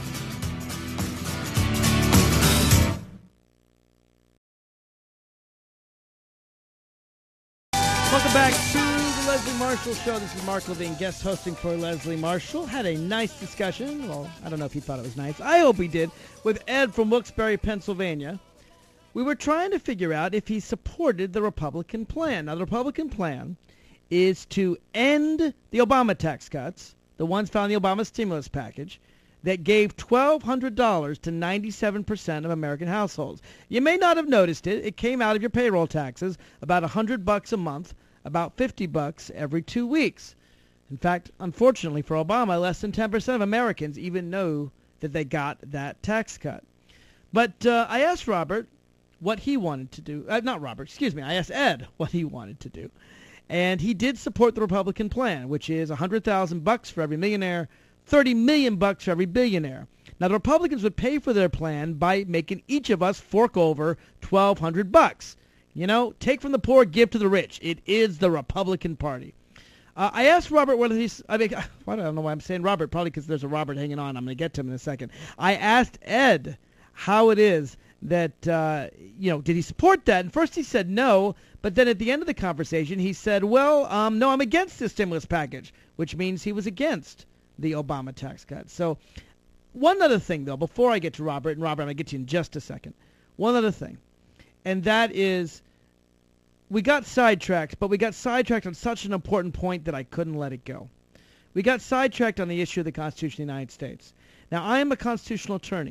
Welcome back to the Leslie Marshall Show. This is Mark Levine, guest hosting for Leslie Marshall. Had a nice discussion. Well, I don't know if he thought it was nice. I hope he did. With Ed from Wilkes-Barre, Pennsylvania. We were trying to figure out if he supported the Republican plan. Now, the Republican plan is to end the Obama tax cuts, the ones found in the Obama stimulus package, that gave $1,200 to 97% of American households. You may not have noticed it. It came out of your payroll taxes, about $100 a month, about $50 every 2 weeks. In fact, unfortunately for Obama, less than 10% of Americans even know that they got that tax cut. But I asked Robert what he wanted to do. I asked Ed what he wanted to do. And he did support the Republican plan, which is $100,000 for every millionaire, $30 million for every billionaire. Now, the Republicans would pay for their plan by making each of us fork over $1,200. You know, take from the poor, give to the rich. It is the Republican Party. I asked Robert whether he's, I don't know why I'm saying Robert, probably because there's a Robert hanging on. I'm going to get to him in a second. I asked Ed how it is that, did he support that? And first he said no, but then at the end of the conversation he said, no, I'm against this stimulus package, which means he was against the Obama tax cut. So one other thing, though, before I get to Robert, and Robert, I'm going to get to you in just a second. One other thing, and that is we got sidetracked, but we got sidetracked on such an important point that I couldn't let it go. We got sidetracked on the issue of the Constitution of the United States. Now, I am a constitutional attorney.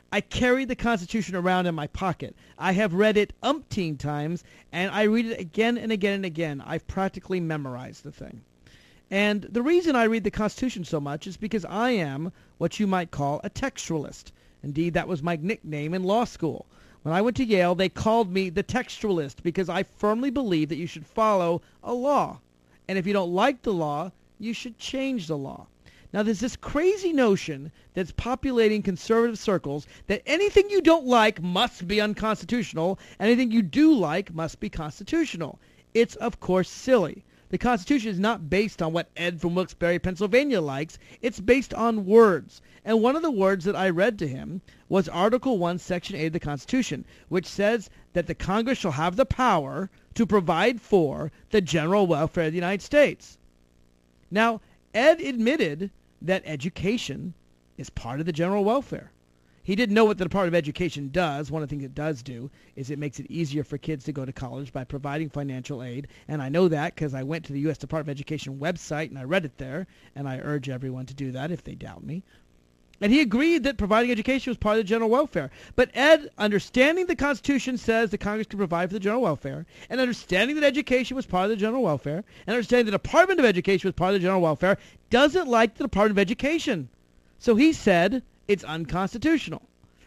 I carry the Constitution around in my pocket. I have read it umpteen times, and I read it again and again and again. I've practically memorized the thing. And the reason I read the Constitution so much is because I am what you might call a textualist. Indeed, that was my nickname in law school. When I went to Yale, they called me the textualist because I firmly believe that you should follow a law. And if you don't like the law, you should change the law. Now, there's this crazy notion that's populating conservative circles that anything you don't like must be unconstitutional, anything you do like must be constitutional. It's, of course, silly. The Constitution is not based on what Ed from Wilkes-Barre, Pennsylvania likes. It's based on words. And one of the words that I read to him was Article 1, Section 8 of the Constitution, which says that the Congress shall have the power to provide for the general welfare of the United States. Now, Ed admitted that education is part of the general welfare. He didn't know what the Department of Education does. One of the things it does do is it makes it easier for kids to go to college by providing financial aid. And I know that because I went to the U.S. Department of Education website and I read it there. And I urge everyone to do that if they doubt me. And he agreed that providing education was part of the general welfare. But Ed, understanding the Constitution says the Congress can provide for the general welfare, and understanding that education was part of the general welfare, and understanding the Department of Education was part of the general welfare, doesn't like the Department of Education. So he said it's unconstitutional.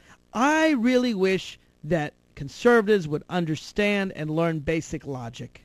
I really wish that conservatives would understand and learn basic logic.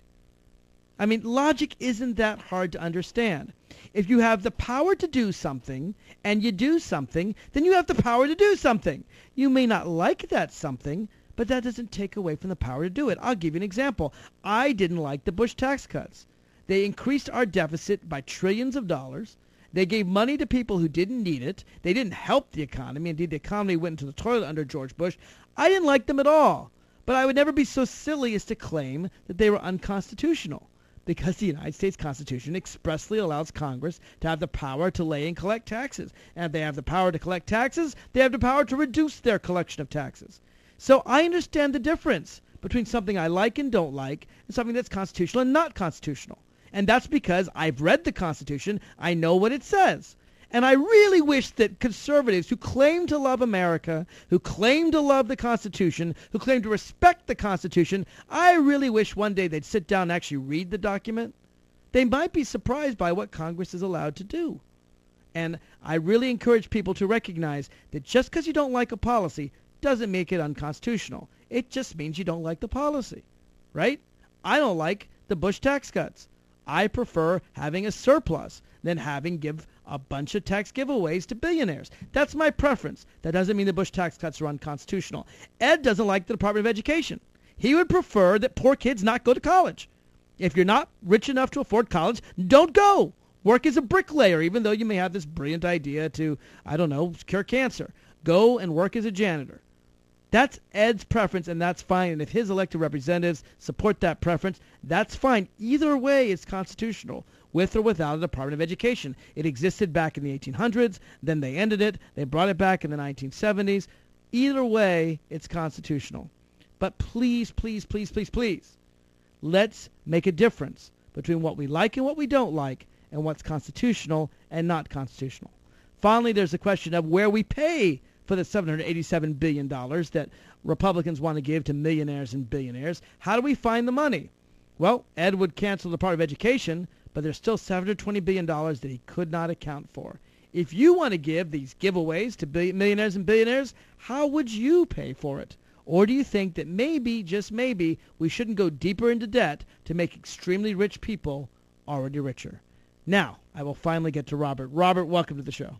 I mean, logic isn't that hard to understand. If you have the power to do something and you do something, then you have the power to do something. You may not like that something, but that doesn't take away from the power to do it. I'll give you an example. I didn't like the Bush tax cuts. They increased our deficit by trillions of dollars. They gave money to people who didn't need it. They didn't help the economy. Indeed, the economy went into the toilet under George Bush. I didn't like them at all. But I would never be so silly as to claim that they were unconstitutional, because the United States Constitution expressly allows Congress to have the power to lay and collect taxes. And if they have the power to collect taxes, they have the power to reduce their collection of taxes. So I understand the difference between something I like and don't like and something that's constitutional and not constitutional. And that's because I've read the Constitution. I know what it says. And I really wish that conservatives who claim to love America, who claim to love the Constitution, who claim to respect the Constitution, I really wish one day they'd sit down and actually read the document. They might be surprised by what Congress is allowed to do. And I really encourage people to recognize that just because you don't like a policy doesn't make it unconstitutional. It just means you don't like the policy, right? I don't like the Bush tax cuts. I prefer having a surplus than having give a bunch of tax giveaways to billionaires. That's my preference. That doesn't mean the Bush tax cuts are unconstitutional. Ed doesn't like the Department of Education. He would prefer that poor kids not go to college. If you're not rich enough to afford college, don't go. Work as a bricklayer, even though you may have this brilliant idea to, I don't know, cure cancer. Go and work as a janitor. That's Ed's preference, and that's fine. And if his elected representatives support that preference, that's fine. Either way, it's constitutional, with or without a Department of Education. It existed back in the 1800s. Then they ended it. They brought it back in the 1970s. Either way, it's constitutional. But please, please, please, please, please, let's make a difference between what we like and what we don't like and what's constitutional and not constitutional. Finally, there's the question of where we pay for the $787 billion that Republicans want to give to millionaires and billionaires. How do we find the money? Well, Ed would cancel the Department of Education, but there's still $720 billion that he could not account for. If you want to give these giveaways to millionaires and billionaires, how would you pay for it? Or do you think that maybe, just maybe, we shouldn't go deeper into debt to make extremely rich people already richer? Now, I will finally get to Robert. Robert, welcome to the show.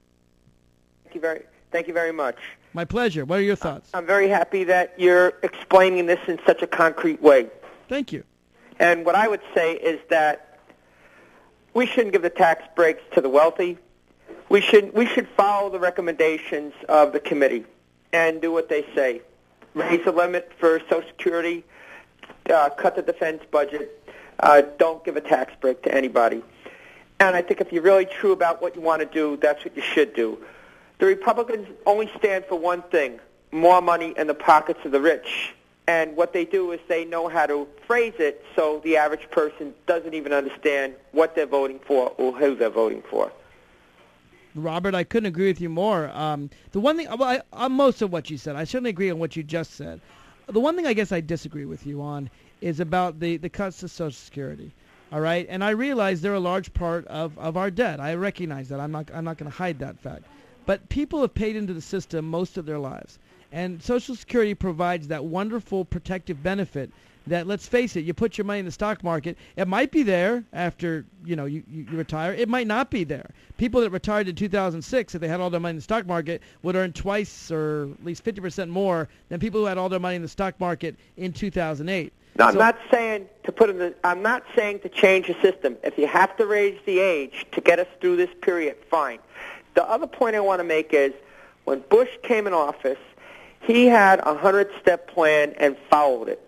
Thank you very much. My pleasure. What are your thoughts? I'm very happy that you're explaining this in such a concrete way. Thank you. And what I would say is that we shouldn't give the tax breaks to the wealthy. We should follow the recommendations of the committee and do what they say. Raise the limit for Social Security, cut the defense budget, don't give a tax break to anybody. And I think if you're really true about what you want to do, that's what you should do. The Republicans only stand for one thing, more money in the pockets of the rich. And what they do is they know how to phrase it so the average person doesn't even understand what they're voting for or who they're voting for. Robert, I couldn't agree with you more. The one thing, most of what you said, I certainly agree on what you just said. The one thing I guess I disagree with you on is about the cuts to Social Security. All right, and I realize they're a large part of our debt. I recognize that. I'm not going to hide that fact. But people have paid into the system most of their lives, and Social Security provides that wonderful protective benefit that, let's face it, you put your money in the stock market, it might be there after you retire. It might not be there. People that retired in 2006, if they had all their money in the stock market, would earn twice or at least 50% more than people who had all their money in the stock market in 2008. No, I'm not saying to change the system. If you have to raise the age to get us through this period, fine. The other point I want to make is when Bush came in office, he had a 100-step plan and followed it.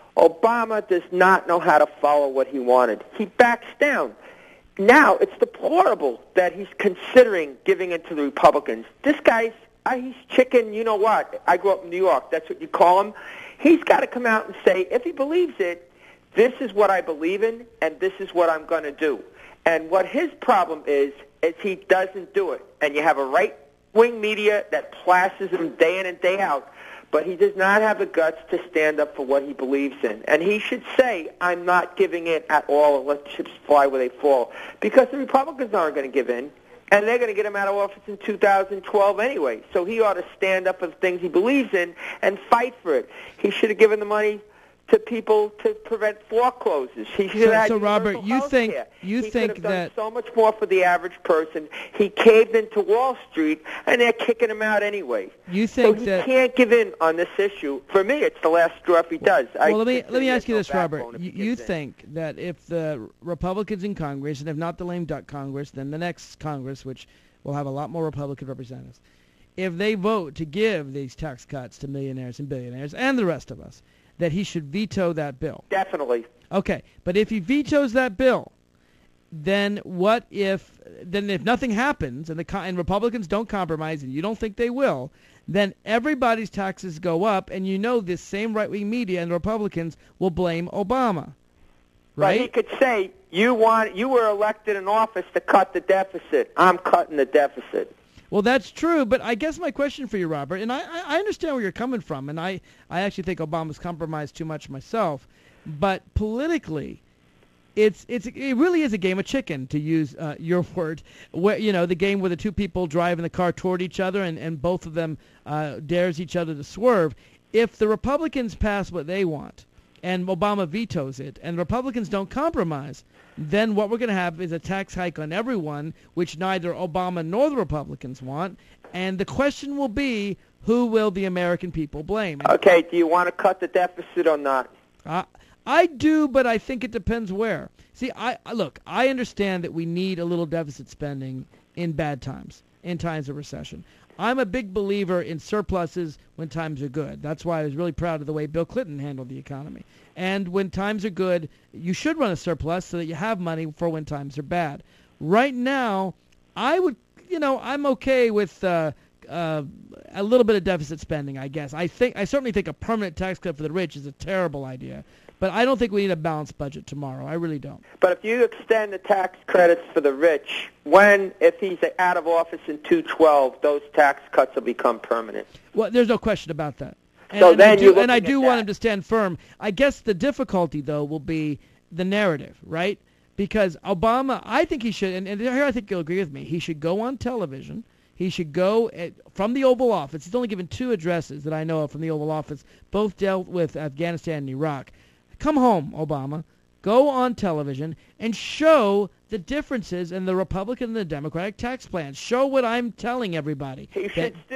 Obama does not know how to follow what he wanted. He backs down. Now, it's deplorable that he's considering giving it to the Republicans. This guy's, he's chicken, you know what? I grew up in New York. That's what you call him. He's got to come out and say, if he believes it, this is what I believe in, and this is what I'm going to do. And what his problem is he doesn't do it. And you have a right-wing media that plasses him day in and day out. But he does not have the guts to stand up for what he believes in. And he should say, I'm not giving in at all and let chips fly where they fall. Because the Republicans aren't going to give in, and they're going to get him out of office in 2012 anyway. So he ought to stand up for the things he believes in and fight for it. He should have given the money to people to prevent foreclosures. He should have so Robert, you think he think could have that done so much more for the average person. He caved into Wall Street, and they're kicking him out anyway. You think so he that can't give in on this issue. For me, it's the last straw if he does. Well, let me ask you this, Robert. You think that if the Republicans in Congress, and if not the lame duck Congress, then the next Congress, which will have a lot more Republican representatives, if they vote to give these tax cuts to millionaires and billionaires and the rest of us, that he should veto that bill? Definitely. Okay, but if he vetoes that bill, then if nothing happens and Republicans don't compromise, and you don't think they will, then everybody's taxes go up, and this same right-wing media and the Republicans will blame Obama. Right? But he could say, you were elected in office to cut the deficit. I'm cutting the deficit. Well, that's true, but I guess my question for you, Robert, and I understand where you're coming from, and I actually think Obama's compromised too much myself, but politically, it really is a game of chicken, to use your word, where the game where the two people drive in the car toward each other and both of them dares each other to swerve. If the Republicans pass what they want and Obama vetoes it and Republicans don't compromise, then what we're going to have is a tax hike on everyone, which neither Obama nor the Republicans want. And the question will be, who will the American people blame? Okay, do you want to cut the deficit or not? I do, but I think it depends where. See, I understand that we need a little deficit spending in bad times, in times of recession. I'm a big believer in surpluses when times are good. That's why I was really proud of the way Bill Clinton handled the economy. And when times are good, you should run a surplus so that you have money for when times are bad. Right now, I'm okay with a little bit of deficit spending, I guess. I certainly think a permanent tax cut for the rich is a terrible idea. But I don't think we need a balanced budget tomorrow. I really don't. But if you extend the tax credits for the rich, if he's out of office in 2012, those tax cuts will become permanent. Well, there's no question about that. And I do want him to stand firm. I guess the difficulty, though, will be the narrative, right? Because Obama, I think he should, and here I think you'll agree with me, he should go on television. He should go from the Oval Office. He's only given 2 addresses that I know of from the Oval Office. Both dealt with Afghanistan and Iraq. Come home, Obama. Go on television and show the differences in the Republican and the Democratic tax plans. Show what I'm telling everybody. He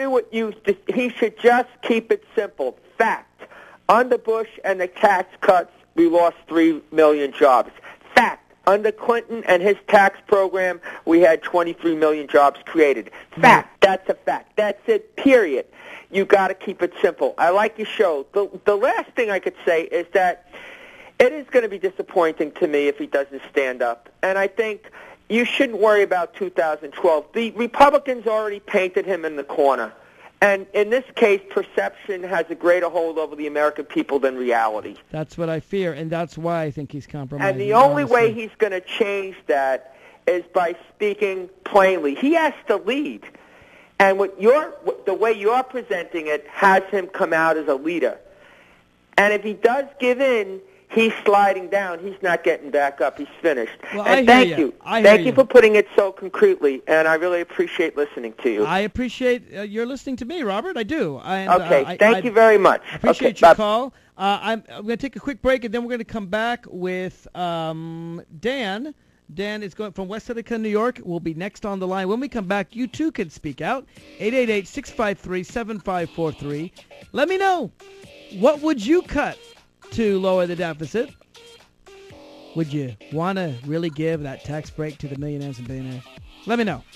should just keep it simple. Fact. Under Bush and the tax cuts, we lost 3 million jobs. Fact. Under Clinton and his tax program, we had 23 million jobs created. Fact. That's a fact. That's it, period. You got to keep it simple. I like your show. The last thing I could say is that it is going to be disappointing to me if he doesn't stand up. And I think you shouldn't worry about 2012. The Republicans already painted him in the corner. And in this case, perception has a greater hold over the American people than reality. That's what I fear, and that's why I think he's compromising. And the only way he's going to change that is by speaking plainly. He has to lead. And the way you're presenting it has him come out as a leader. And if he does give in, he's sliding down. He's not getting back up. He's finished. Well, and thank you. Thank you for putting it so concretely, and I really appreciate listening to you. I appreciate your listening to me, Robert. I do. Okay, thank you very much. I appreciate your call. I'm going to take a quick break, and then we're going to come back with Dan. Dan is going from West Seneca, New York. Will be next on the line. When we come back, you too can speak out. 888-653-7543. Let me know. What would you cut to lower the deficit? Would you want to really give that tax break to the millionaires and billionaires? Let me know.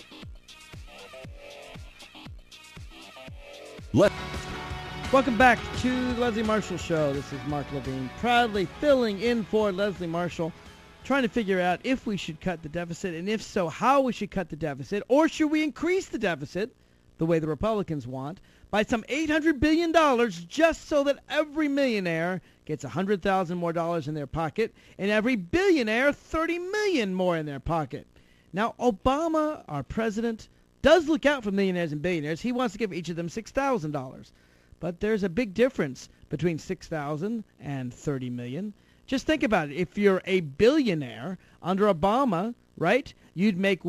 Welcome back to the Leslie Marshall Show. This is Mark Levine, proudly filling in for Leslie Marshall, trying to figure out if we should cut the deficit, and if so, how we should cut the deficit, or should we increase the deficit the way the Republicans want by some $800 billion just so that every millionaire gets $100,000 more dollars in their pocket and every billionaire $30 million more in their pocket. Now, Obama, our president, does look out for millionaires and billionaires. He wants to give each of them $6,000. But there's a big difference between $6,000 and $30 million. Just think about it. If you're a billionaire under Obama, right, you'd make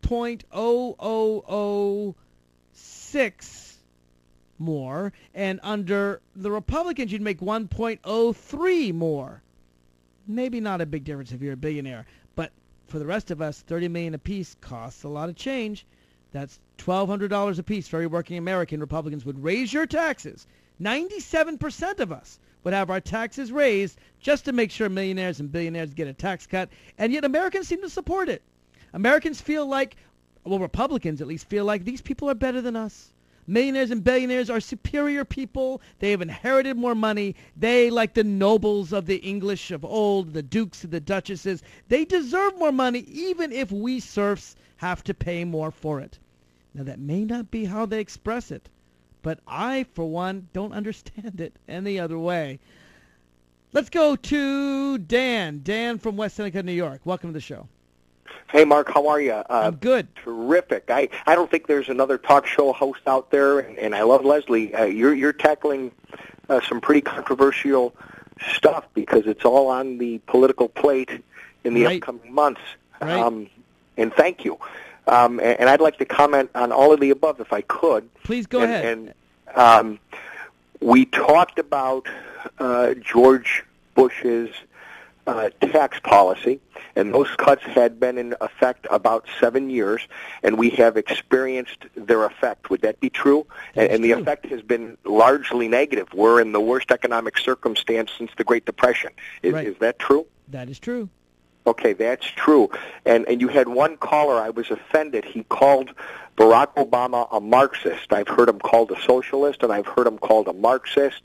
$1.0006 more, and under the Republicans, you'd make 1.03 more. Maybe not a big difference if you're a billionaire, but for the rest of us, $30 million apiece costs a lot of change. That's $1,200 apiece for every working American. Republicans would raise your taxes. 97% of us would have our taxes raised just to make sure millionaires and billionaires get a tax cut, and yet Americans seem to support it. Americans feel like, well, Republicans at least feel like these people are better than us. Millionaires and billionaires are superior people. They have inherited more money. They, like the nobles of the English of old, the dukes and the duchesses, they deserve more money even if we serfs have to pay more for it. Now, that may not be how they express it, but I, for one, don't understand it any other way. Let's go to Dan. Dan from West Seneca, New York. Welcome to the show. Hey, Mark, how are you? I'm good. Terrific. I don't think there's another talk show host out there, and I love Leslie. You're tackling some pretty controversial stuff because it's all on the political plate in the upcoming months. Right. And thank you. And I'd like to comment on all of the above if I could. Please go ahead. And we talked about George Bush's tax policy, and those cuts had been in effect about 7 years, and we have experienced their effect. Would that be true? And the effect has been largely negative. We're in the worst economic circumstance since the Great Depression. Is that true? That is true. Okay, that's true. And you had one caller, I was offended. He called Barack Obama a Marxist. I've heard him called a socialist, and I've heard him called a Marxist.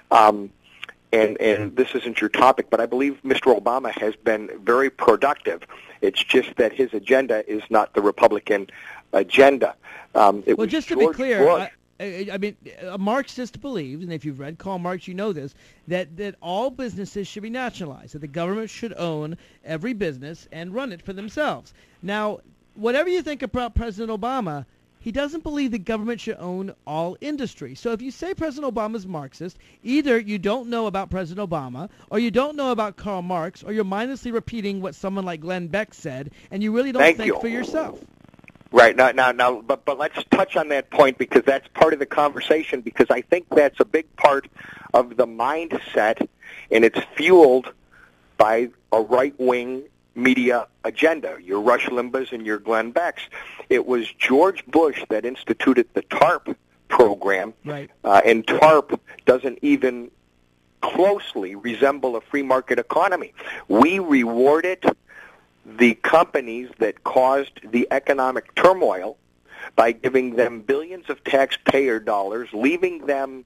And this isn't your topic, but I believe Mr. Obama has been very productive. It's just that his agenda is not the Republican agenda. Well, just to be clear, I mean, a Marxist believes, and if you've read Karl Marx, you know this, that all businesses should be nationalized, that the government should own every business and run it for themselves. Now, whatever you think about President Obama, he doesn't believe the government should own all industry. So if you say President Obama's Marxist, either you don't know about President Obama, or you don't know about Karl Marx, or you're mindlessly repeating what someone like Glenn Beck said, and you really don't think for yourself. Right. Now, but let's touch on that point because that's part of the conversation, because I think that's a big part of the mindset, and it's fueled by a right-wing media agenda, your Rush Limbaughs and your Glenn Becks. It was George Bush that instituted the TARP program, right. And TARP doesn't even closely resemble a free market economy. We rewarded the companies that caused the economic turmoil by giving them billions of taxpayer dollars, leaving them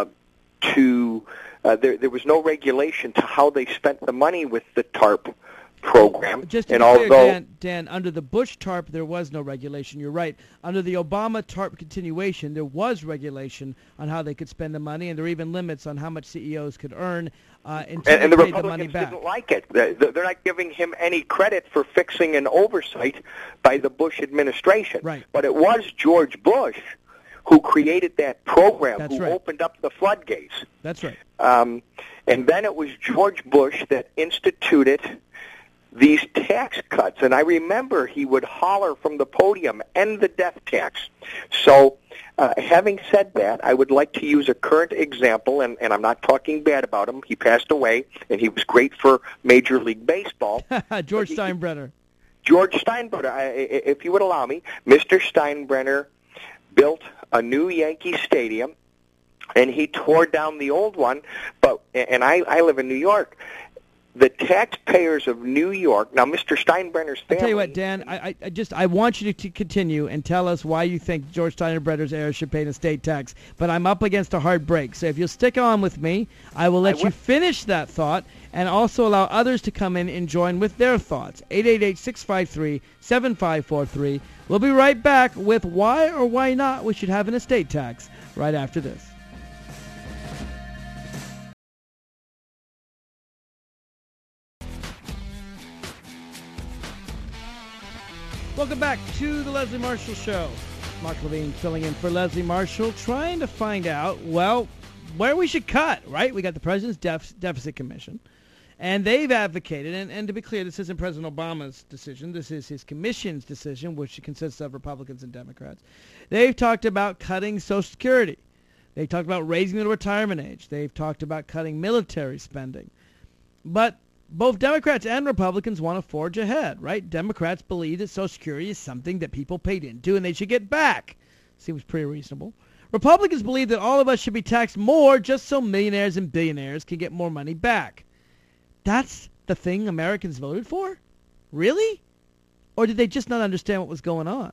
there was no regulation to how they spent the money with the TARP program. Just to and be clear, although Dan, under the Bush TARP, there was no regulation. You're right. Under the Obama TARP continuation, there was regulation on how they could spend the money, and there were even limits on how much CEOs could earn until and they the paid the money Republicans back. didn't like it. They're not giving him any credit for fixing an oversight by the Bush administration. Right. But it was George Bush who created that program, That's who right. opened up the floodgates. That's right. And then it was George Bush that instituted these tax cuts. And I remember he would holler from the podium, "End the death tax." So having said that, I would like to use a current example, and I'm not talking bad about him. He passed away, and he was great for Major League Baseball. George Steinbrenner. George Steinbrenner, if you would allow me, Mr. Steinbrenner built a new Yankee Stadium, and he tore down the old one. And I live in New York. The taxpayers of New York. Now, Mr. Steinbrenner's family. I'll tell you what, Dan. I want you to continue and tell us why you think George Steinbrenner's heirs should pay an estate tax. But I'm up against a hard break, so if you'll stick on with me, I will let you finish that thought and also allow others to come in and join with their thoughts. 888-653-7543. We'll be right back with why or why not we should have an estate tax right after this. Welcome back to the Leslie Marshall Show. Mark Levine filling in for Leslie Marshall, trying to find out, well, where we should cut, right? We got the President's Deficit Commission, and they've advocated, and to be clear, this isn't President Obama's decision. This is his commission's decision, which consists of Republicans and Democrats. They've talked about cutting Social Security. They've talked about raising the retirement age. They've talked about cutting military spending. But both Democrats and Republicans want to forge ahead, right? Democrats believe that Social Security is something that people paid into and they should get back. Seems pretty reasonable. Republicans believe that all of us should be taxed more just so millionaires and billionaires can get more money back. That's the thing Americans voted for? Really? Or did they just not understand what was going on?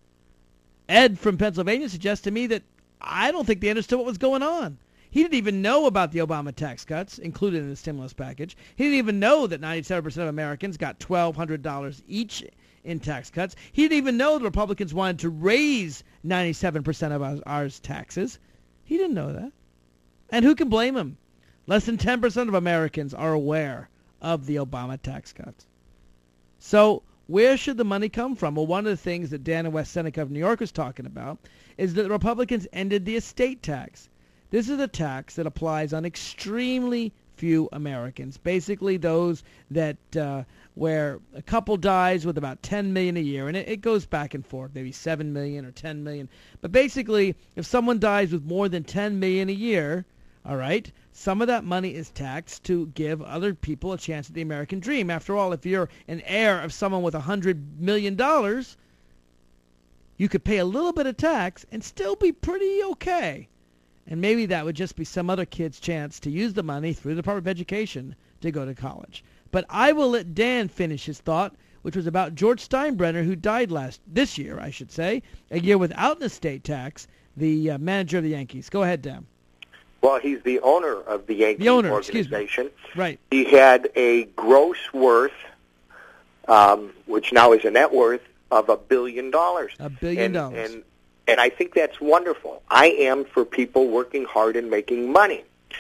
Ed from Pennsylvania suggests to me that I don't think they understood what was going on. He didn't even know about the Obama tax cuts included in the stimulus package. He didn't even know that 97% of Americans got $1,200 each in tax cuts. He didn't even know the Republicans wanted to raise 97% of our taxes. He didn't know that. And who can blame him? Less than 10% of Americans are aware of the Obama tax cuts. So where should the money come from? Well, one of the things that Dan in West Seneca of New York was talking about is that the Republicans ended the estate tax. This is a tax that applies on extremely few Americans, basically those that where a couple dies with about $10 million a year, and it goes back and forth, maybe $7 million or $10 million. But basically, if someone dies with more than $10 million a year, all right, some of that money is taxed to give other people a chance at the American dream. After all, if you're an heir of someone with $100 million, you could pay a little bit of tax and still be pretty okay. And maybe that would just be some other kid's chance to use the money through the Department of Education to go to college. But I will let Dan finish his thought, which was about George Steinbrenner, who died this year, I should say, a year without an estate tax, the manager of the Yankees. Go ahead, Dan. Well, he's the owner of the Yankees organization. Right. He had a gross worth, which now is a net worth, of $1 billion. $1 billion. And I think that's wonderful. I am for people working hard and making money.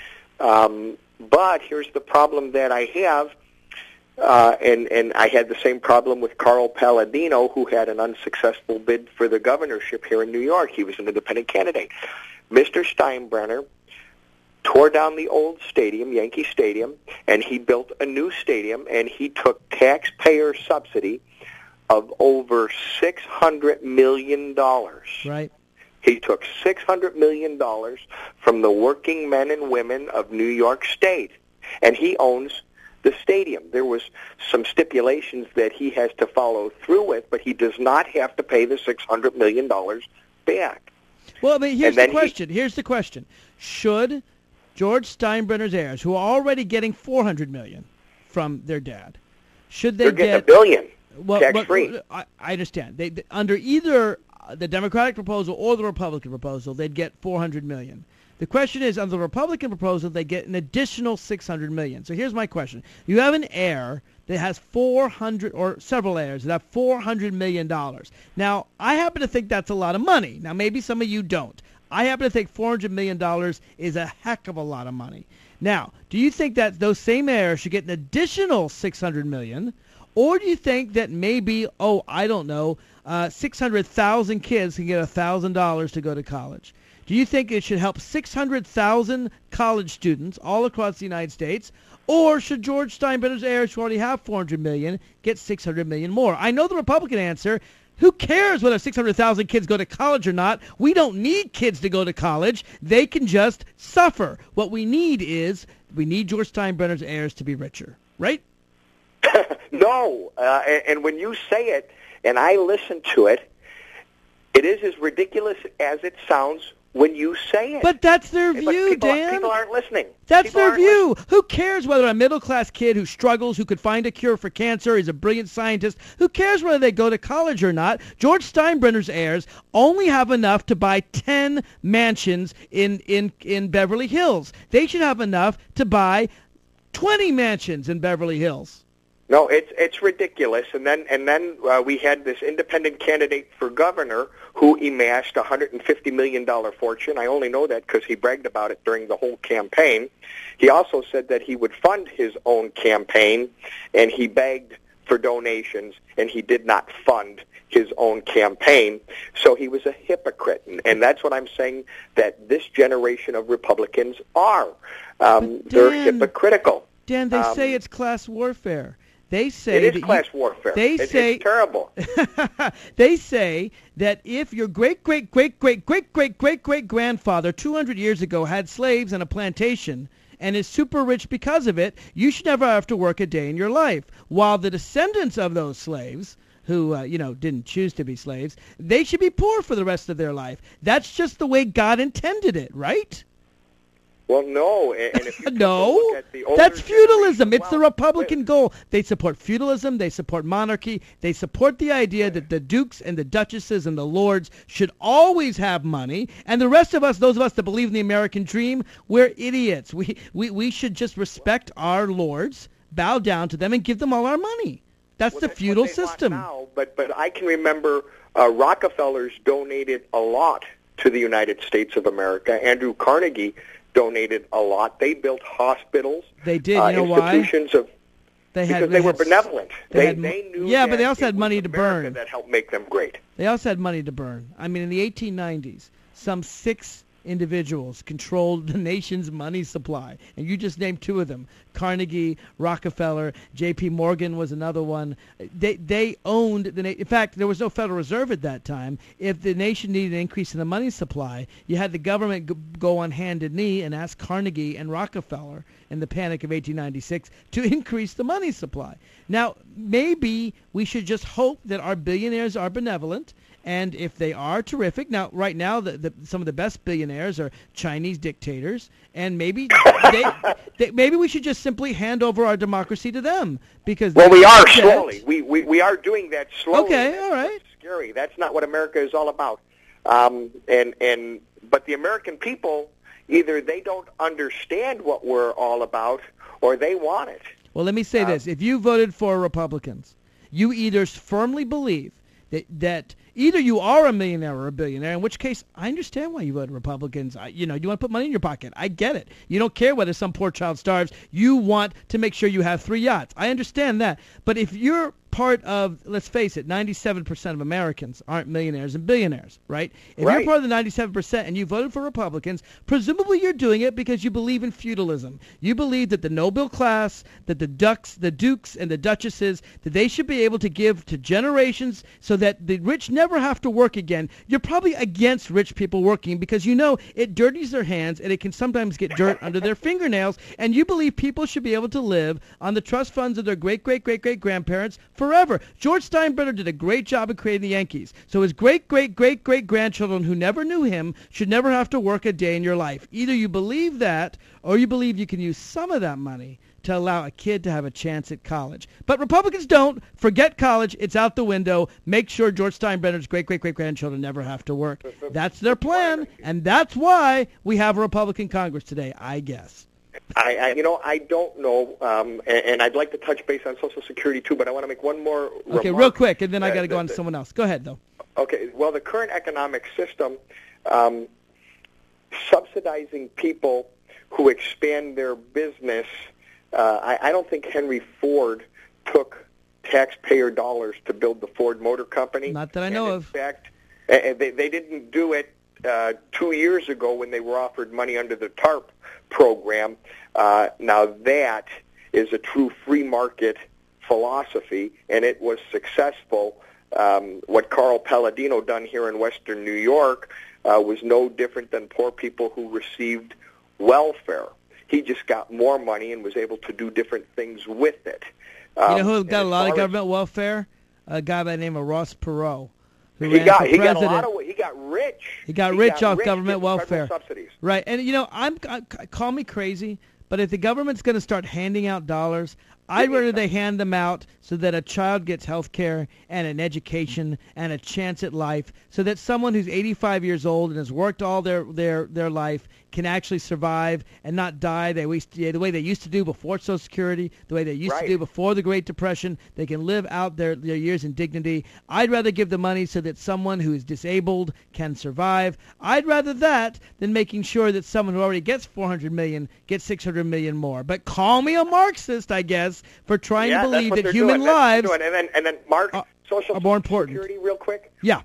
But here's the problem that I have, and I had the same problem with Carl Palladino, who had an unsuccessful bid for the governorship here in New York. He was an independent candidate. Mr. Steinbrenner tore down the old stadium, Yankee Stadium, and he built a new stadium, and he took taxpayer subsidy of over $600 million. Right. He took $600 million from the working men and women of New York State, and he owns the stadium. There was some stipulations that he has to follow through with, but he does not have to pay the $600 million back. Well, I mean, here's the question. Should George Steinbrenner's heirs, who are already getting $400 million from their dad, should they get $1 billion? Well, tax-free. I understand. They, under either the Democratic proposal or the Republican proposal, they'd get $400 million. The question is, under the Republican proposal, they get an additional $600 million. So here's my question. You have an heir that has 400, or several heirs that have $400 million. Now, I happen to think that's a lot of money. Now, maybe some of you don't. I happen to think $400 million is a heck of a lot of money. Now, do you think that those same heirs should get an additional $600 million, or do you think that maybe, I don't know, 600,000 kids can get $1,000 to go to college? Do you think it should help 600,000 college students all across the United States? Or should George Steinbrenner's heirs, who already have $400 million, get $600 million more? I know the Republican answer. Who cares whether 600,000 kids go to college or not? We don't need kids to go to college. They can just suffer. What we need George Steinbrenner's heirs to be richer, right? No, and when you say it, and I listen to it, it is as ridiculous as it sounds when you say it. But that's their view, Dan. People aren't listening. That's their view. Who cares whether a middle-class kid who struggles, who could find a cure for cancer, is a brilliant scientist, who cares whether they go to college or not? George Steinbrenner's heirs only have enough to buy 10 mansions in Beverly Hills. They should have enough to buy 20 mansions in Beverly Hills. No, it's ridiculous. And then we had this independent candidate for governor who amassed a $150 million fortune. I only know that because he bragged about it during the whole campaign. He also said that he would fund his own campaign, and he begged for donations, and he did not fund his own campaign. So he was a hypocrite. And that's what I'm saying, that this generation of Republicans are. They're hypocritical. Dan, they say it's class warfare. They say it is class warfare. It's terrible. They say that if your great-great-great-great-great-great-great-great-grandfather 200 years ago had slaves and a plantation and is super rich because of it, you should never have to work a day in your life. While the descendants of those slaves, who didn't choose to be slaves, they should be poor for the rest of their life. That's just the way God intended it, right? Well, no, and if you no, that's feudalism. It's the Republican goal. They support feudalism. They support monarchy. They support the idea that the dukes and the duchesses and the lords should always have money, and the rest of us, those of us that believe in the American dream, we're idiots. We should just respect our lords, bow down to them, and give them all our money. That's the feudal system. Now, but I can remember Rockefellers donated a lot to the United States of America. Andrew Carnegie donated a lot. They built hospitals. They did. You know why? Because they were benevolent. They knew. Yeah, but they also had money to burn. That helped make them great. They also had money to burn. I mean, in the 1890s, some 6 individuals controlled the nation's money supply, and you just named 2 of them: Carnegie, Rockefeller, J.P. Morgan was another one. They owned the. In fact, there was no Federal Reserve at that time. If the nation needed an increase in the money supply, you had the government go on handed knee and ask Carnegie and Rockefeller in the Panic of 1896 to increase the money supply. Now, maybe we should just hope that our billionaires are benevolent. And if they are, terrific. Now, right now, some of the best billionaires are Chinese dictators, and maybe maybe we should just simply hand over our democracy to them, because we are slowly. We are doing that slowly. Okay, all right. That's scary. That's not what America is all about. But the American people, either they don't understand what we're all about, or they want it. Well, let me say this: if you voted for Republicans, you either firmly believe that either you are a millionaire or a billionaire, in which case I understand why you voted Republicans. You want to put money in your pocket. I get it. You don't care whether some poor child starves. You want to make sure you have 3 yachts. I understand that. But if you're part of, let's face it, 97% of Americans aren't millionaires and billionaires, right? If you're part of the 97% and you voted for Republicans, presumably you're doing it because you believe in feudalism. You believe that the noble class, that the dukes and the duchesses, that they should be able to give to generations so that the rich never have to work again. You're probably against rich people working because you know it dirties their hands and it can sometimes get dirt under their fingernails, and you believe people should be able to live on the trust funds of their great-great-great-great-grandparents forever. George Steinbrenner did a great job of creating the Yankees. So his great-great-great-great-grandchildren who never knew him should never have to work a day in your life. Either you believe that, or you believe you can use some of that money to allow a kid to have a chance at college. But Republicans don't. Forget college. It's out the window. Make sure George Steinbrenner's great-great-great-grandchildren never have to work. That's their plan, and that's why we have a Republican Congress today, I guess. I don't know, and I'd like to touch base on Social Security too, but I want to make one more remark. Okay, real quick, and then I got to go on to someone else. Go ahead, though. Okay, well, the current economic system, subsidizing people who expand their business, I don't think Henry Ford took taxpayer dollars to build the Ford Motor Company. Not that I know of. In fact, they didn't do it 2 years ago when they were offered money under the TARP program. Now that is a true free market philosophy, and it was successful. What Carl Palladino done here in Western New York was no different than poor people who received welfare. He just got more money and was able to do different things with it. You know who got a lot of government welfare? A guy by the name of Ross Perot. He got rich. He got rich off government welfare. Subsidies. Right. And call me crazy, but if the government's going to start handing out dollars, I'd rather they hand them out so that a child gets health care and an education and a chance at life, so that someone who's 85 years old and has worked all their life can actually survive and not die the way they used to do before Social Security, the way they used to do before the Great Depression. They can live out their years in dignity. I'd rather give the money so that someone who is disabled can survive. I'd rather that than making sure that someone who already gets $400 million gets $600 million more. But call me a Marxist, I guess, for trying to believe that human lives and then Mark, Social are more important. Security, real quick. Yeah.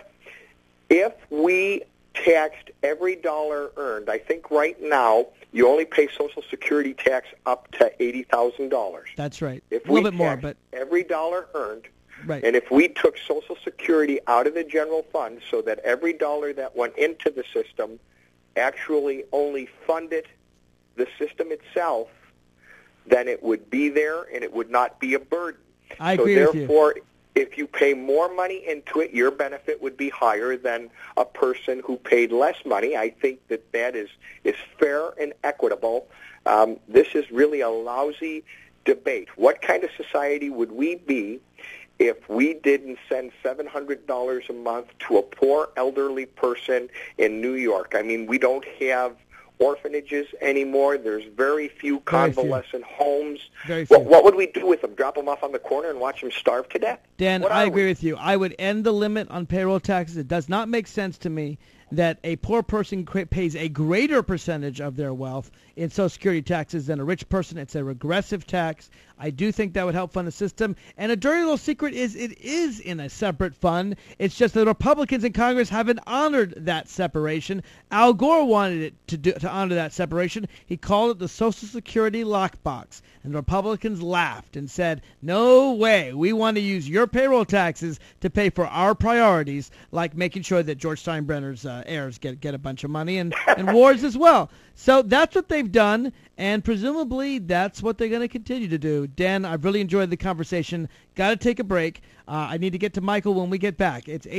If we taxed every dollar earned, I think right now you only pay Social Security tax up to $80,000. That's right. If a little bit more, but every dollar earned, right. And if we took Social Security out of the general fund so that every dollar that went into the system actually only funded the system itself, then it would be there and it would not be a burden. I agree with you. Therefore, if you pay more money into it, your benefit would be higher than a person who paid less money. I think that is fair and equitable. This is really a lousy debate. What kind of society would we be if we didn't send $700 a month to a poor elderly person in New York? I mean, we don't have orphanages anymore. There's very few convalescent homes. Very few. What would we do with them? Drop them off on the corner and watch them starve to death? Dan, I agree with you. I would end the limit on payroll taxes. It does not make sense to me that a poor person pays a greater percentage of their wealth in Social Security taxes than a rich person. It's a regressive tax. I do think that would help fund the system. And a dirty little secret is it is in a separate fund. It's just the Republicans in Congress haven't honored that separation. Al Gore wanted it to honor that separation. He called it the Social Security lockbox. And the Republicans laughed and said, no way, we want to use your payroll taxes to pay for our priorities, like making sure that George Steinbrenner's heirs get a bunch of money and wars as well. So that's what they've done, and presumably that's what they're going to continue to do. Dan, I've really enjoyed the conversation. Got to take a break. I need to get to Michael when we get back. It's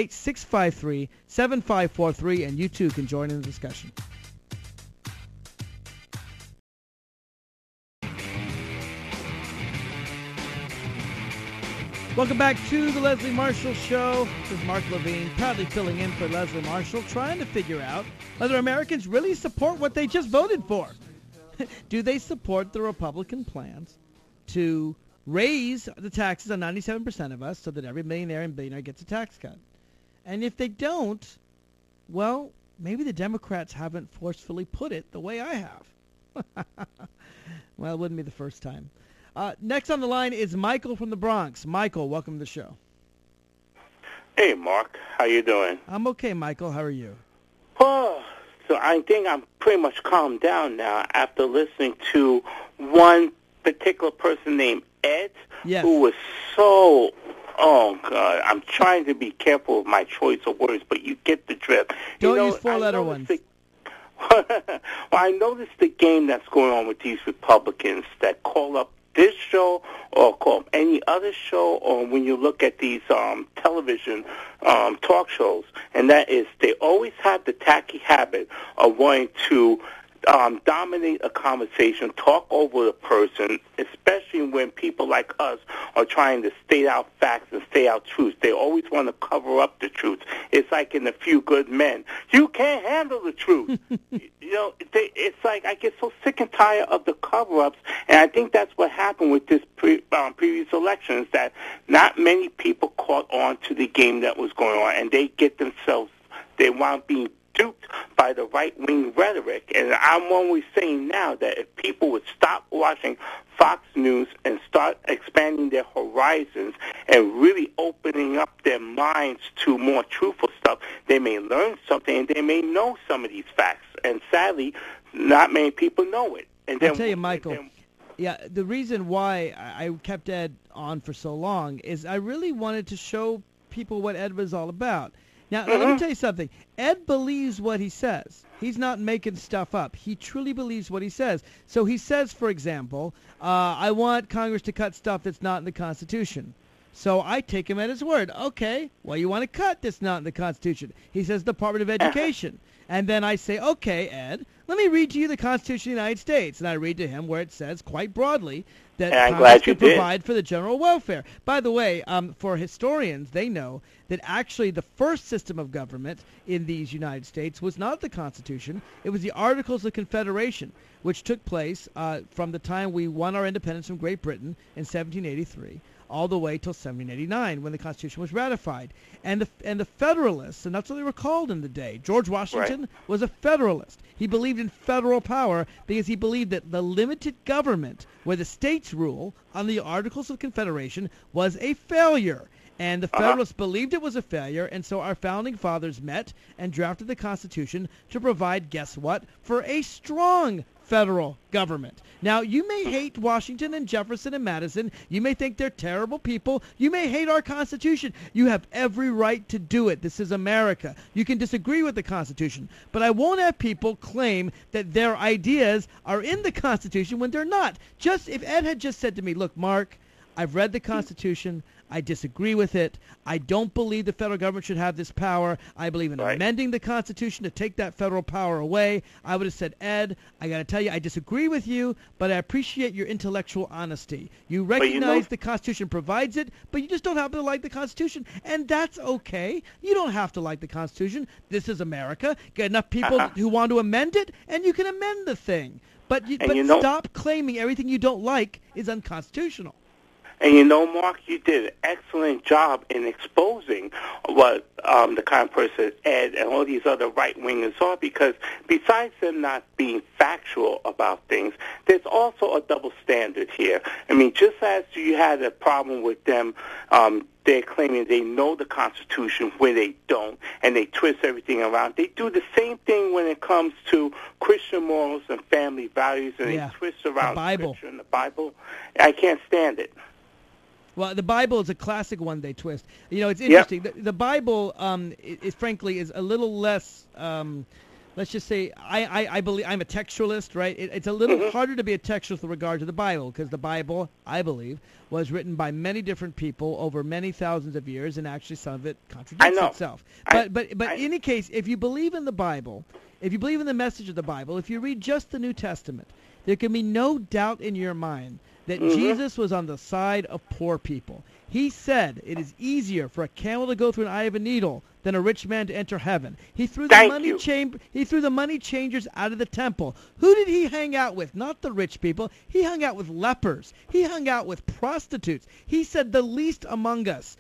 888-653-7543, and you too can join in the discussion. Welcome back to the Leslie Marshall Show. This is Mark Levine, proudly filling in for Leslie Marshall, trying to figure out whether Americans really support what they just voted for. Do they support the Republican plans to raise the taxes on 97% of us so that every millionaire and billionaire gets a tax cut? And if they don't, well, maybe the Democrats haven't forcefully put it the way I have. Well, it wouldn't be the first time. Next on the line is Michael from the Bronx. Michael, welcome to the show. Hey, Mark. How you doing? I'm okay, Michael. How are you? Oh, so I think I'm pretty much calmed down now after listening to one particular person named Ed, yes, who was so, oh, God, I'm trying to be careful with my choice of words, but you get the drift. Don't use four-letter ones. Well, I noticed the game that's going on with these Republicans that call up this show or call up any other show, or when you look at these television talk shows, and that is they always have the tacky habit of wanting to dominate a conversation, talk over the person, especially when people like us are trying to state out facts and state out truths. They always want to cover up the truth. It's like in A Few Good Men. You can't handle the truth. It's like I get so sick and tired of the cover-ups, and I think that's what happened with this previous elections, that not many people caught on to the game that was going on, and they wound being duped by the right-wing rhetoric. And I'm always saying now that if people would stop watching Fox News and start expanding their horizons and really opening up their minds to more truthful stuff, they may learn something and they may know some of these facts. And sadly, not many people know it. And then, I'll tell you, Michael, the reason why I kept Ed on for so long is I really wanted to show people what Ed was all about. Now, let me tell you something. Ed believes what he says. He's not making stuff up. He truly believes what he says. So he says, for example, I want Congress to cut stuff that's not in the Constitution. So I take him at his word. Okay, well, you want to cut this not in the Constitution. He says Department of Education. And then I say, okay, Ed, let me read to you the Constitution of the United States. And I read to him where it says quite broadly that Congress can provide for the general welfare. By the way, for historians, they know that actually the first system of government in these United States was not the Constitution. It was the Articles of Confederation, which took place from the time we won our independence from Great Britain in 1783 all the way till 1789 when the Constitution was ratified. And the Federalists, and that's what they were called in the day. George Washington was a Federalist. He believed in federal power because he believed that the limited government where the states rule on the Articles of Confederation was a failure. And the Federalists believed it was a failure, and so our founding fathers met and drafted the Constitution to provide, guess what, for a strong federal government. Now, you may hate Washington and Jefferson and Madison. You may think they're terrible people. You may hate our Constitution. You have every right to do it. This is America. You can disagree with the Constitution, but I won't have people claim that their ideas are in the Constitution when they're not. Just if Ed had just said to me, look, Mark, I've read the Constitution. I disagree with it. I don't believe the federal government should have this power. I believe in amending the Constitution to take that federal power away. I would have said, Ed, I got to tell you, I disagree with you, but I appreciate your intellectual honesty. You recognize the Constitution provides it, but you just don't happen to like the Constitution, and that's okay. You don't have to like the Constitution. This is America. Get enough people who want to amend it, and you can amend the thing. But stop claiming everything you don't like is unconstitutional. And Mark, you did an excellent job in exposing what the kind of person Ed and all these other right-wingers are, because besides them not being factual about things, there's also a double standard here. I mean, just as you had a problem with them, they're claiming they know the Constitution where they don't, and they twist everything around. They do the same thing when it comes to Christian morals and family values, and they twist around Scripture and the Bible. I can't stand it. Well, the Bible is a classic one they twist. It's interesting. The Bible, frankly, is a little less, let's just say, I believe, I'm a textualist, right? It's a little harder to be a textualist with regard to the Bible, because the Bible, I believe, was written by many different people over many thousands of years, and actually some of it contradicts itself. But in any case, if you believe in the Bible, if you believe in the message of the Bible, if you read just the New Testament, there can be no doubt in your mind that Jesus was on the side of poor people. He said it is easier for a camel to go through an eye of a needle than a rich man to enter heaven. He threw the money changers out of the temple. Who did he hang out with? Not the rich people. He hung out with lepers. He hung out with prostitutes. He said the least among us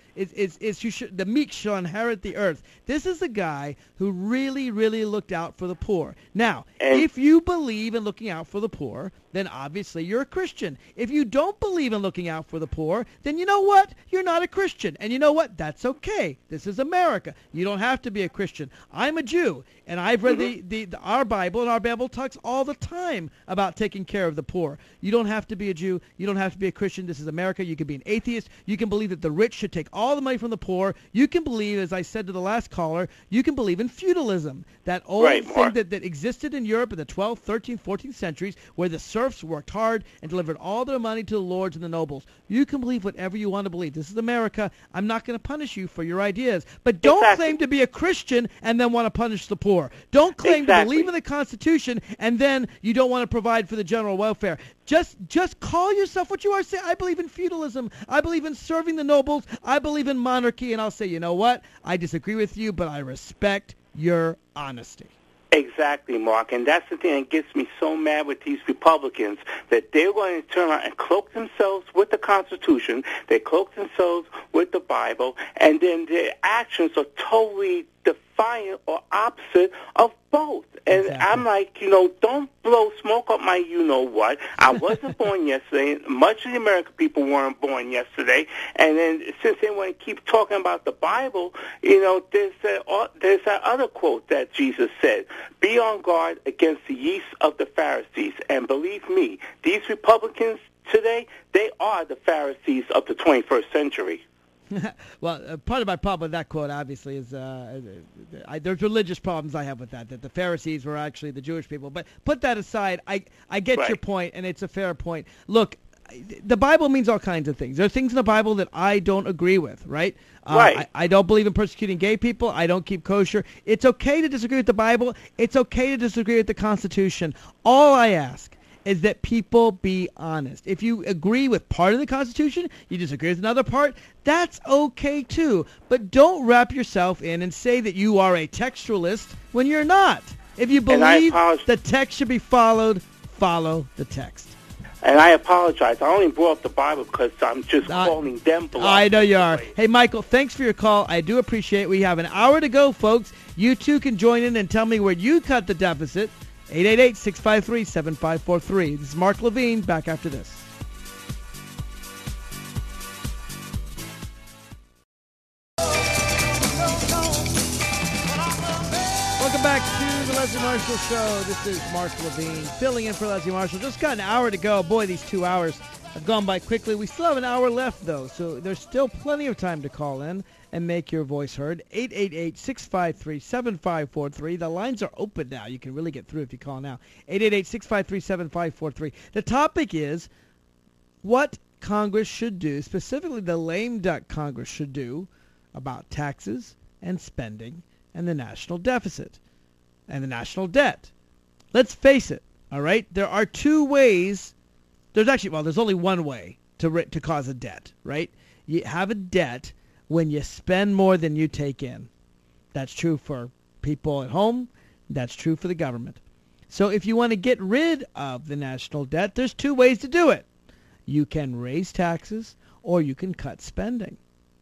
the meek shall inherit the earth. This is the guy who really, really looked out for the poor. Now, if you believe in looking out for the poor, then obviously you're a Christian. If you don't believe in looking out for the poor, then you know what? You're not a Christian. And you know what? That's okay. This is America. You don't have to be a Christian. I'm a Jew, and I've read our Bible, and our Bible talks all the time about taking care of the poor. You don't have to be a Jew. You don't have to be a Christian. This is America. You can be an atheist. You can believe that the rich should take all the money from the poor. You can believe, as I said to the last caller, you can believe in feudalism, that old thing that existed in Europe in the 12th, 13th, 14th centuries, where the serfs worked hard and delivered all their money to the lords and the nobles. You can believe whatever you want to believe. This is America. I'm not going to punish you for your ideas. But don't claim to be a Christian and then want to punish the poor. Don't claim to believe in the Constitution and then you don't want to provide for the general welfare. Just call yourself what you are. Say, I believe in feudalism. I believe in serving the nobles. I believe in monarchy. And I'll say, you know what? I disagree with you, but I respect your honesty. Exactly, Mark. And that's the thing that gets me so mad with these Republicans, that they're going to turn around and cloak themselves with the Constitution. They cloak themselves with the Bible, and then their actions are totally defiant or opposite of both. And exactly. I'm like, don't blow smoke up my you-know-what. I wasn't born yesterday. Much of the American people weren't born yesterday. And then since they want to keep talking about the Bible, there's that other quote that Jesus said, be on guard against the yeast of the Pharisees. And believe me, these Republicans today, they are the Pharisees of the 21st century. Well, part of my problem with that quote, obviously, is there's religious problems I have with that the Pharisees were actually the Jewish people. But put that aside, I get your point, and it's a fair point. Look, the Bible means all kinds of things. There are things in the Bible that I don't agree with, right? Right. I don't believe in persecuting gay people. I don't keep kosher. It's okay to disagree with the Bible. It's okay to disagree with the Constitution. All I ask is that people be honest. If you agree with part of the Constitution, you disagree with another part, that's okay too. But don't wrap yourself in and say that you are a textualist when you're not. If you believe the text should be followed, follow the text. And I apologize. I only brought up the Bible because I'm just calling them bluff. I know you are. Hey, Michael, thanks for your call. I do appreciate it. We have an hour to go, folks. You too can join in and tell me where you cut the deficit. 888-653-7543. This is Mark Levine, back after this. Welcome back to the Leslie Marshall Show. This is Mark Levine, filling in for Leslie Marshall. Just got an hour to go. Boy, these 2 hours have gone by quickly. We still have an hour left, though, so there's still plenty of time to call in and make your voice heard. 888-653-7543. The lines are open now. You can really get through if you call now. 888-653-7543. The topic is what Congress should do, specifically the lame duck Congress should do, about taxes and spending and the national deficit and the national debt. Let's face it, all right? There are two ways. There's only one way to cause a debt, right? You have a debt when you spend more than you take in. That's true for people at home. That's true for the government. So if you want to get rid of the national debt, there's two ways to do it. You can raise taxes or you can cut spending.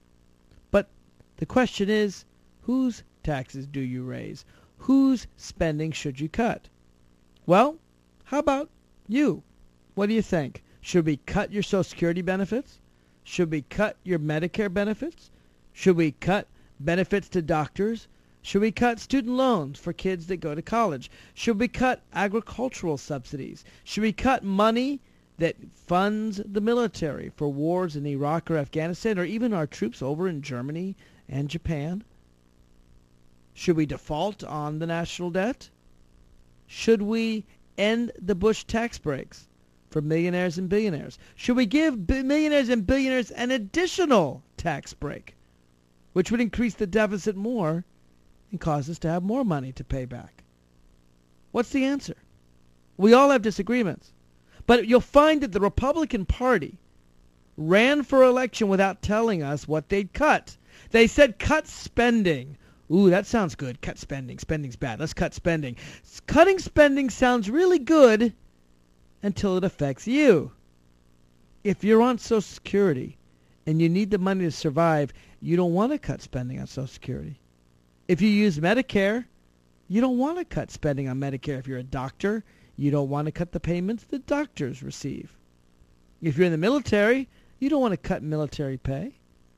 But the question is, whose taxes do you raise? Whose spending should you cut? Well, how about you? What do you think? Should we cut your Social Security benefits? Should we cut your Medicare benefits? Should we cut benefits to doctors? Should we cut student loans for kids that go to college? Should we cut agricultural subsidies? Should we cut money that funds the military for wars in Iraq or Afghanistan, or even our troops over in Germany and Japan? Should we default on the national debt? Should we end the Bush tax breaks for millionaires and billionaires? Should we give millionaires and billionaires an additional tax break, which would increase the deficit more and cause us to have more money to pay back? What's the answer? We all have disagreements. But you'll find that the Republican Party ran for election without telling us what they'd cut. They said cut spending. Ooh, that sounds good. Cut spending. Spending's bad. Let's cut spending. Cutting spending sounds really good until it affects you. If you're on Social Security and you need the money to survive, you don't want to cut spending on Social Security. If you use Medicare, you don't want to cut spending on Medicare. If you're a doctor, you don't want to cut the payments that doctors receive. If you're in the military, you don't want to cut military pay.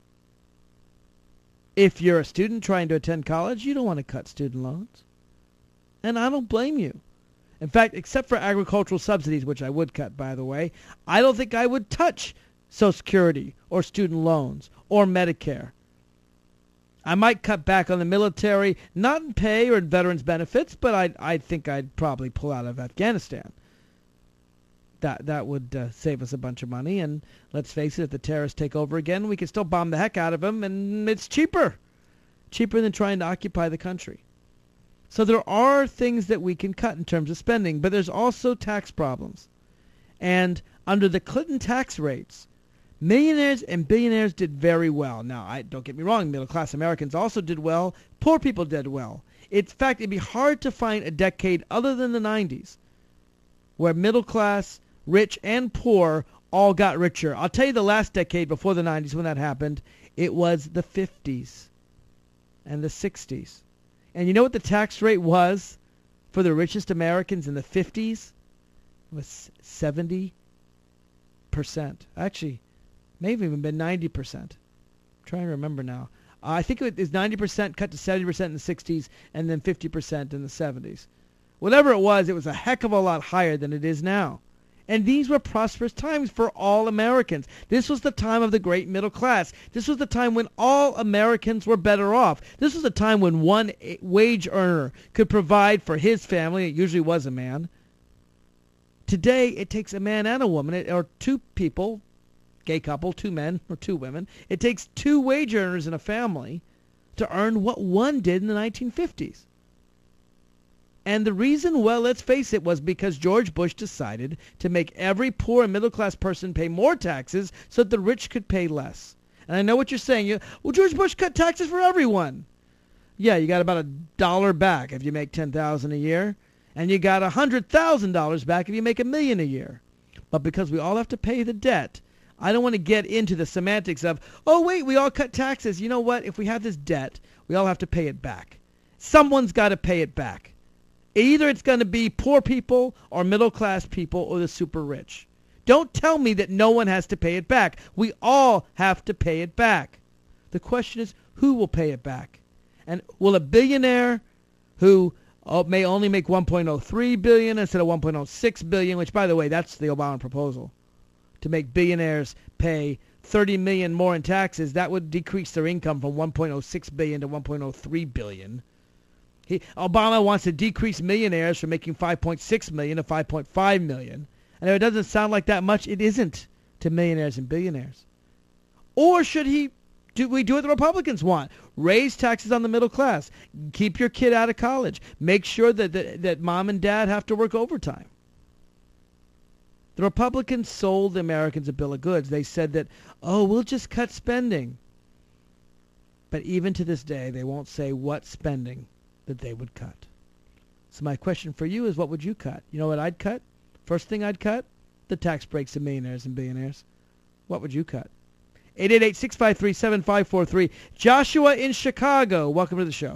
If you're a student trying to attend college, you don't want to cut student loans. And I don't blame you. In fact, except for agricultural subsidies, which I would cut, by the way, I don't think I would touch Social Security or student loans or Medicare. I might cut back on the military, not in pay or in veterans benefits, but I think I'd probably pull out of Afghanistan. That would save us a bunch of money, and let's face it, if the terrorists take over again, we can still bomb the heck out of them, and it's cheaper cheaper than trying to occupy the country. So there are things that we can cut in terms of spending, but there's also tax problems. And under the Clinton tax rates, millionaires and billionaires did very well. Now, don't get me wrong, middle-class Americans also did well. Poor people did well. In fact, it'd be hard to find a decade other than the 90s where middle-class, rich, and poor all got richer. I'll tell you the last decade before the 90s when that happened, it was the 50s and the 60s. And you know what the tax rate was for the richest Americans in the 50s? It was 70%. Actually, maybe even been 90%. I'm trying to remember now. I think it was 90% cut to 70% in the 60s and then 50% in the 70s. Whatever it was a heck of a lot higher than it is now. And these were prosperous times for all Americans. This was the time of the great middle class. This was the time when all Americans were better off. This was the time when one wage earner could provide for his family. It usually was a man. Today, it takes a man and a woman, or two people, gay couple, 2 men or 2 women. It takes 2 wage earners in a family to earn what one did in the 1950s. And the reason, well, let's face it, was because George Bush decided to make every poor and middle-class person pay more taxes so that the rich could pay less. And I know what you're saying. Well, George Bush cut taxes for everyone. Yeah, you got about $1 back if you make $10,000 a year, and you got $100,000 back if you make $1 million a year. But because we all have to pay the debt, I don't want to get into the semantics of, oh, wait, we all cut taxes. You know what? If we have this debt, we all have to pay it back. Someone's got to pay it back. Either it's going to be poor people or middle-class people or the super rich. Don't tell me that no one has to pay it back. We all have to pay it back. The question is, who will pay it back? And will a billionaire who may only make $1.03 billion instead of $1.06 billion, which, by the way, that's the Obama proposal, to make billionaires pay $30 million more in taxes, that would decrease their income from $1.06 billion to $1.03 billion. Obama wants to decrease millionaires from making $5.6 million to $5.5 million. And if it doesn't sound like that much, it isn't to millionaires and billionaires. Or should we do what the Republicans want? Raise taxes on the middle class. Keep your kid out of college. Make sure that mom and dad have to work overtime. The Republicans sold the Americans a bill of goods. They said that, we'll just cut spending. But even to this day, they won't say what spending that they would cut. So my question for you is, what would you cut? You know what I'd cut? First thing I'd cut? The tax breaks to millionaires and billionaires. What would you cut? 888-653-7543. Joshua in Chicago. Welcome to the show.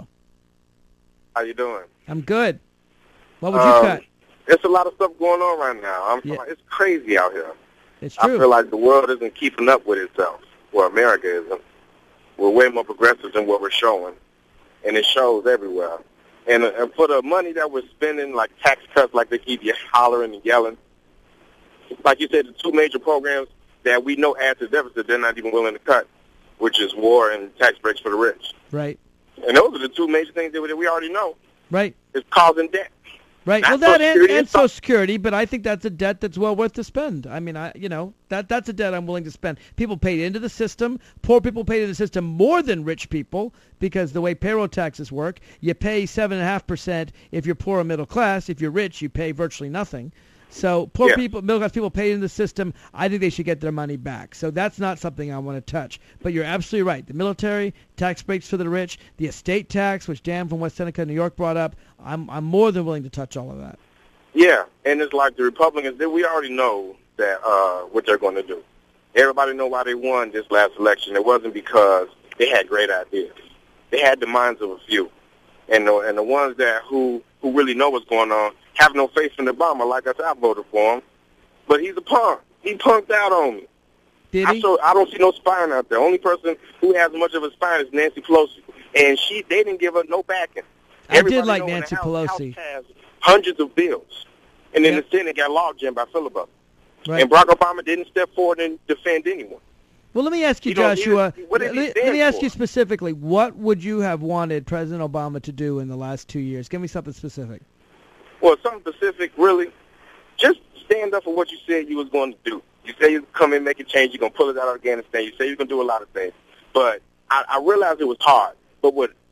How you doing? I'm good. What would you cut? There's a lot of stuff going on right now. It's crazy out here. It's true. I feel like the world isn't keeping up with itself. Well, America isn't. We're way more progressive than what we're showing. And it shows everywhere. And for the money that we're spending, like tax cuts, like they keep hollering and yelling, like you said, the 2 major programs that we know add to the deficit, they're not even willing to cut, which is war and tax breaks for the rich. Right. And those are the 2 major things that we already know. Right. It's causing debt. Right. Not well, that and Social Security, but I think that's a debt that's well worth to spend. I mean, that's a debt I'm willing to spend. People paid into the system. Poor people paid into the system more than rich people because the way payroll taxes work, you pay 7.5% if you're poor or middle class. If you're rich, you pay virtually nothing. So poor people, middle class people paid into the system. I think they should get their money back. So that's not something I want to touch. But you're absolutely right. The military, tax breaks for the rich, the estate tax, which Dan from West Seneca, New York brought up, I'm more than willing to touch all of that. Yeah, and it's like the Republicans, we already know that what they're going to do. Everybody know why they won this last election. It wasn't because they had great ideas. They had the minds of a few. And the ones that who really know what's going on have no faith in Obama. Like I said, I voted for him. But he's a punk. He punked out on me. Did he? I don't see no spine out there. Only person who has much of a spine is Nancy Pelosi. And they didn't give her no backing. I did like Nancy Pelosi. The House has hundreds of bills. And then the Senate got logjammed by filibuster. Right. And Barack Obama didn't step forward and defend anyone. Well, let me ask you, Joshua, let me ask you specifically, what would you have wanted President Obama to do in the last 2 years? Give me something specific. Well, something specific, really. Just stand up for what you said you was going to do. You say you're come in, make a change, you're going to pull us out of Afghanistan. You say you're going to do a lot of things. But I realized it was hard. But what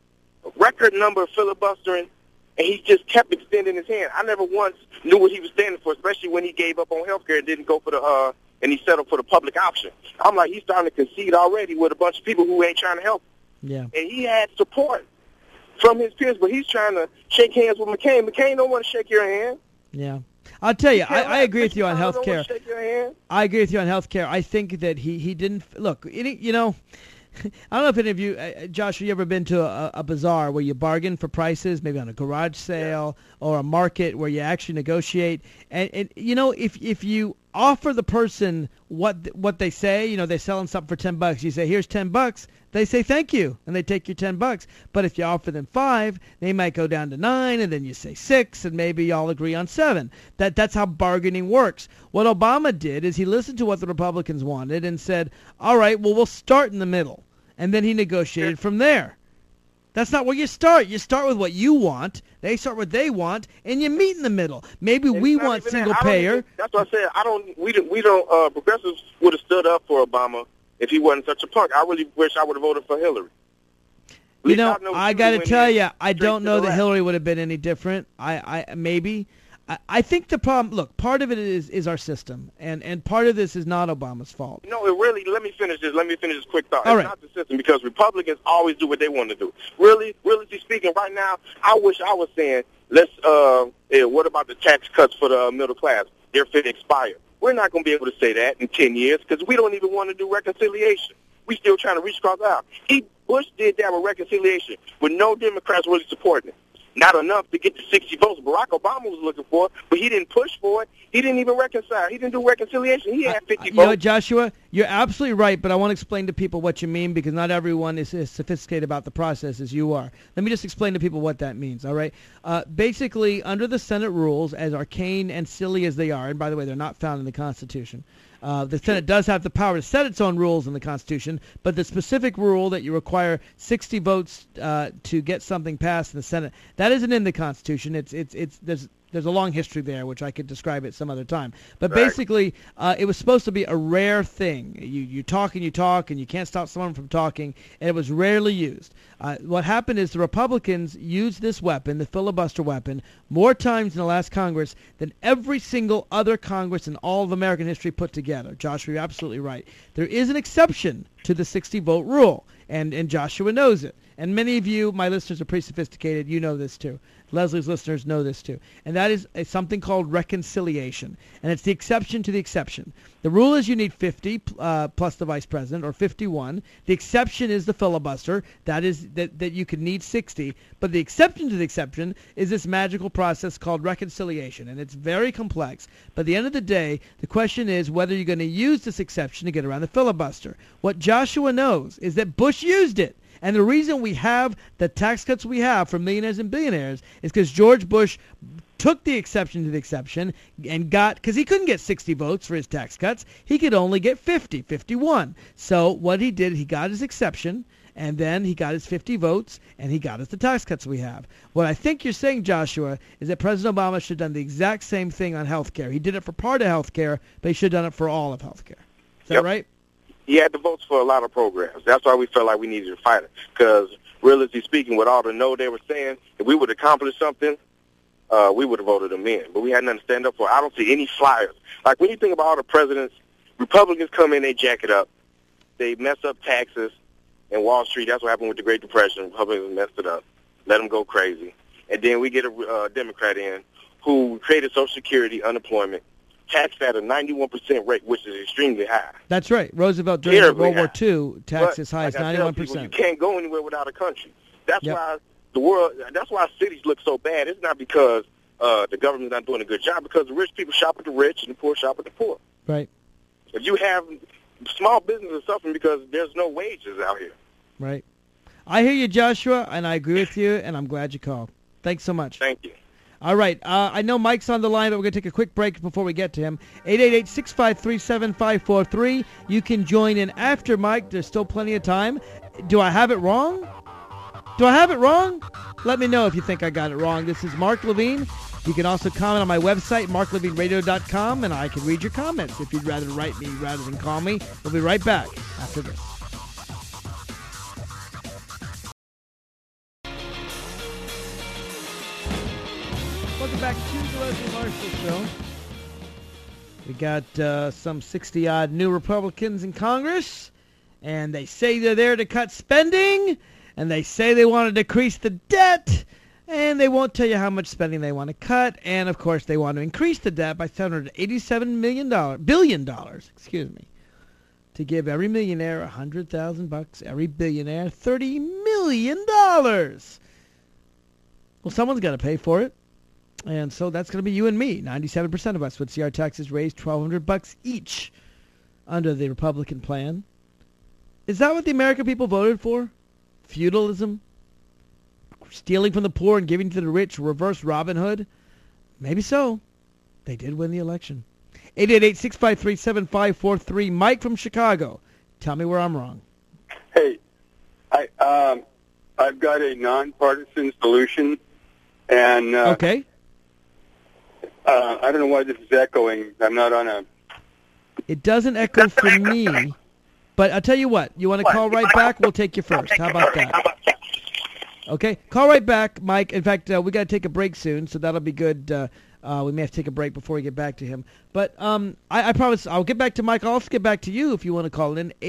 record number of filibustering, and he just kept extending his hand. I never once knew what he was standing for, especially when he gave up on health care and didn't go for the and he settled for the public option. I'm like, he's starting to concede already with a bunch of people who ain't trying to help him. Yeah. And he had support from his peers, but he's trying to shake hands with McCain. McCain don't want to shake your hand. Yeah. I'll tell you, I agree with you on health care. Shake your hand. I agree with you on health care. I think that he didn't look. You know, I don't know if any of you, Josh, have you ever been to a bazaar where you bargain for prices, maybe on a garage sale or a market where you actually negotiate? And you know, if you offer the person what they say, you know, they're selling something for $10. You say, here's $10. They say thank you, and they take your $10. But if you offer them $5, they might go down to $9, and then you say $6, and maybe y'all agree on $7. That's how bargaining works. What Obama did is he listened to what the Republicans wanted and said, all right, well, we'll start in the middle. And then he negotiated from there. That's not where you start. You start with what you want. They start what they want, and you meet in the middle. Maybe we want single payer. That's what I said. We don't. Progressives would have stood up for Obama if he wasn't such a punk. I really wish I would have voted for Hillary. You know, I got to tell you, I don't know that Hillary would have been any different. Maybe. I think the problem, look, part of it is our system, and part of this is not Obama's fault. No, it really, let me finish this quick thought. All it's not the system, because Republicans always do what they want to do. Really speaking, right now, I wish I was saying, what about the tax cuts for the middle class? They're fit to expire. We're not going to be able to say that in 10 years because we don't even want to do reconciliation. We're still trying to reach across the aisle. Bush did that with reconciliation with no Democrats really supporting it. Not enough to get the 60 votes Barack Obama was looking for, but he didn't push for it. He didn't even reconcile. He didn't do reconciliation. He had 50 votes. You know what, Joshua? You're absolutely right, but I want to explain to people what you mean because not everyone is as sophisticated about the process as you are. Let me just explain to people what that means, all right? Basically, under the Senate rules, as arcane and silly as they are, and by the way, they're not found in the Constitution, the Senate does have the power to set its own rules in the Constitution, but the specific rule that you require 60 votes to get something passed in the Senate, that isn't in the Constitution. There's a long history there, which I could describe at some other time. But basically, it was supposed to be a rare thing. You talk, and you can't stop someone from talking, and it was rarely used. What happened is the Republicans used this weapon, the filibuster weapon, more times in the last Congress than every single other Congress in all of American history put together. Joshua, you're absolutely right. There is an exception to the 60-vote rule, and Joshua knows it. And many of you, my listeners, are pretty sophisticated. You know this too. Leslie's listeners know this too. And that is something called reconciliation. And it's the exception to the exception. The rule is you need 50 plus the vice president, or 51. The exception is the filibuster. That is that you can need 60. But the exception to the exception is this magical process called reconciliation. And it's very complex. But at the end of the day, the question is whether you're going to use this exception to get around the filibuster. What Joshua knows is that Bush used it. And the reason we have the tax cuts we have for millionaires and billionaires is because George Bush took the exception to the exception and because he couldn't get 60 votes for his tax cuts, he could only get 50, 51. So what he did, he got his exception, and then he got his 50 votes, and he got us the tax cuts we have. What I think you're saying, Joshua, is that President Obama should have done the exact same thing on health care. He did it for part of health care, but he should have done it for all of health care. Is that right? He had the votes for a lot of programs. That's why we felt like we needed to fight it. Because, realistically speaking, with all the no they were saying, if we would accomplish something, we would have voted them in. But we had nothing to stand up for. I don't see any flyers. Like, when you think about all the presidents, Republicans come in, they jack it up. They mess up taxes and Wall Street. That's what happened with the Great Depression. Republicans messed it up. Let them go crazy. And then we get a Democrat in who created Social Security, unemployment, taxed at a 91% rate, which is extremely high. That's right. Roosevelt during World War II taxed as high as 91%. People, you can't go anywhere without a country. That's why that's why cities look so bad. It's not because the government's not doing a good job, because the rich people shop at the rich and the poor shop at the poor. Right. If you have small businesses suffering because there's no wages out here. Right. I hear you, Joshua, and I agree with you, and I'm glad you called. Thanks so much. Thank you. All right. I know Mike's on the line, but we're going to take a quick break before we get to him. 888-653-7543. You can join in after Mike. There's still plenty of time. Do I have it wrong? Let me know if you think I got it wrong. This is Mark Levine. You can also comment on my website, marklevineradio.com, and I can read your comments if you'd rather write me rather than call me. We'll be right back after this. Leslie Marshall Show. We got some 60-odd new Republicans in Congress, and they say they're there to cut spending, and they say they want to decrease the debt, and they won't tell you how much spending they want to cut, and of course they want to increase the debt by $787 billion, to give every millionaire $100,000, every billionaire $30 million. Well, someone's got to pay for it. And so that's going to be you and me. 97% of us would see our taxes raised $1,200 each under the Republican plan. Is that what the American people voted for? Feudalism? Stealing from the poor and giving to the rich, reverse Robin Hood? Maybe so. They did win the election. 888-653-7543. Mike from Chicago. Tell me where I'm wrong. Hey, I've got a nonpartisan solution, and okay. I don't know why this is echoing. I'm not on a... It doesn't echo for me, but I'll tell you what. You want to call right back? We'll take you first. How about that? Okay, call right back, Mike. In fact, we got to take a break soon, so that'll be good. We may have to take a break before we get back to him. But I promise I'll get back to Mike. I'll also get back to you if you want to call in.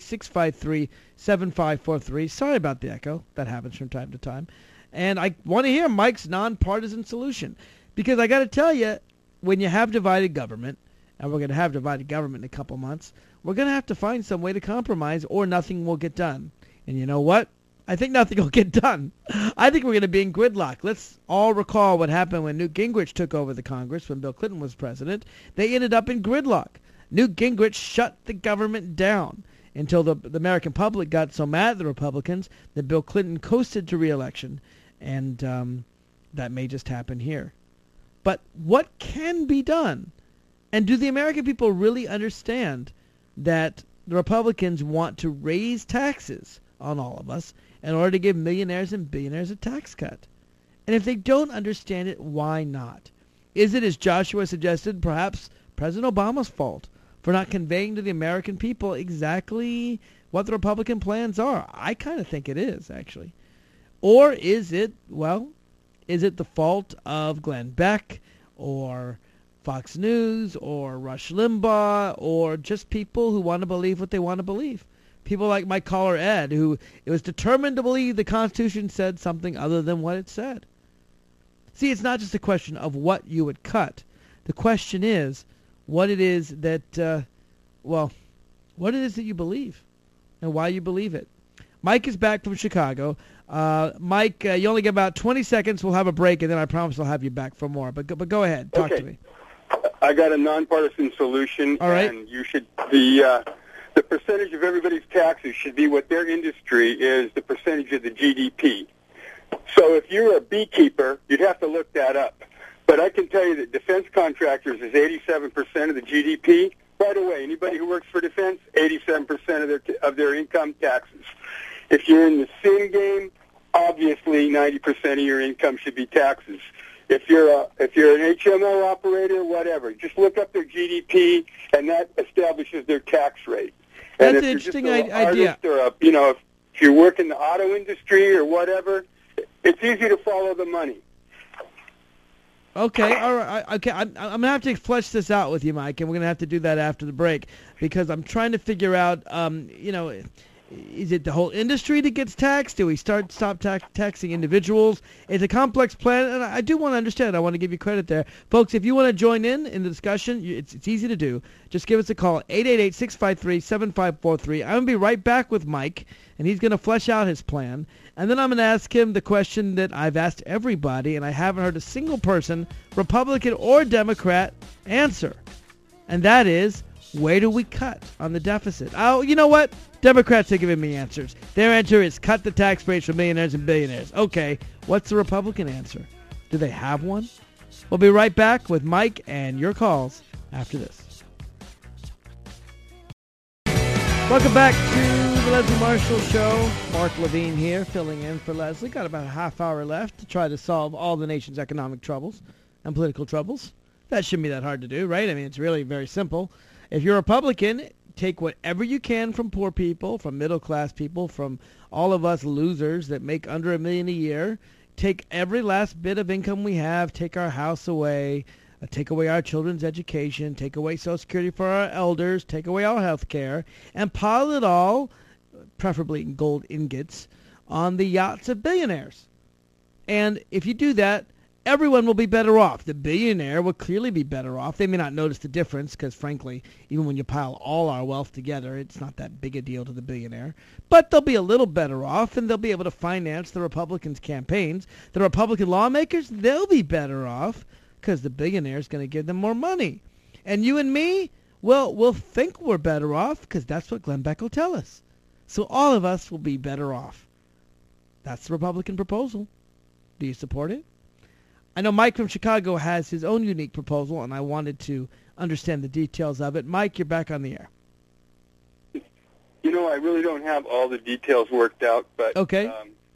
888-653-7543. Sorry about the echo. That happens from time to time. And I want to hear Mike's nonpartisan solution. Because I got to tell you, when you have divided government, and we're going to have divided government in a couple months, we're going to have to find some way to compromise or nothing will get done. And you know what? I think nothing will get done. I think we're going to be in gridlock. Let's all recall what happened when Newt Gingrich took over the Congress when Bill Clinton was president. They ended up in gridlock. Newt Gingrich shut the government down until the American public got so mad at the Republicans that Bill Clinton coasted to re-election. And that may just happen here. But what can be done? And do the American people really understand that the Republicans want to raise taxes on all of us in order to give millionaires and billionaires a tax cut? And if they don't understand it, why not? Is it, as Joshua suggested, perhaps President Obama's fault for not conveying to the American people exactly what the Republican plans are? I kind of think it is, actually. Or is it, well, is it the fault of Glenn Beck or Fox News or Rush Limbaugh or just people who want to believe what they want to believe? People like my caller Ed, who was determined to believe the Constitution said something other than what it said. See, it's not just a question of what you would cut. The question is what it is that, what it is that you believe and why you believe it. Mike is back from Chicago. Mike, you only get about 20 seconds. We'll have a break, and then I promise I'll have you back for more. But go ahead. Talk to me. I got a nonpartisan solution. All right. And you should the percentage of everybody's taxes should be what their industry is, the percentage of the GDP. So if you're a beekeeper, you'd have to look that up. But I can tell you that defense contractors is 87% of the GDP. By the way, anybody who works for defense, 87% of their income taxes. If you're in the sim game, obviously 90% of your income should be taxes. If you're an HMO operator, whatever, just look up their GDP, and that establishes their tax rate. That's an interesting idea. Or if you work in the auto industry or whatever, it's easy to follow the money. Okay, all right. Okay, I'm going to have to flesh this out with you, Mike, and we're going to have to do that after the break because I'm trying to figure out, is it the whole industry that gets taxed? Do we stop taxing individuals? It's a complex plan, and I do want to understand. I want to give you credit there. Folks, if you want to join in the discussion, it's easy to do. Just give us a call, 888-653-7543. I'm going to be right back with Mike, and he's going to flesh out his plan. And then I'm going to ask him the question that I've asked everybody, and I haven't heard a single person, Republican or Democrat, answer. And that is, where do we cut on the deficit? Oh, you know what? Democrats are giving me answers. Their answer is cut the tax rates for millionaires and billionaires. Okay, what's the Republican answer? Do they have one? We'll be right back with Mike and your calls after this. Welcome back to the Leslie Marshall Show. Mark Levine here, filling in for Leslie. Got about a half hour left to try to solve all the nation's economic troubles and political troubles. That shouldn't be that hard to do, right? I mean, it's really very simple. If you're a Republican, take whatever you can from poor people, from middle-class people, from all of us losers that make under $1 million a year. take every last bit of income we have, take our house away, take away our children's education, take away Social Security for our elders, take away our health care, and pile it all, preferably in gold ingots, on the yachts of billionaires. And if you do that, everyone will be better off. The billionaire will clearly be better off. They may not notice the difference because, frankly, even when you pile all our wealth together, it's not that big a deal to the billionaire. But they'll be a little better off, and they'll be able to finance the Republicans' campaigns. The Republican lawmakers, they'll be better off because the billionaire is going to give them more money. And you and me, well, we'll think we're better off because that's what Glenn Beck will tell us. So all of us will be better off. That's the Republican proposal. Do you support it? I know Mike from Chicago has his own unique proposal, and I wanted to understand the details of it. Mike, you're back on the air. You know, I really don't have all the details worked out, but okay.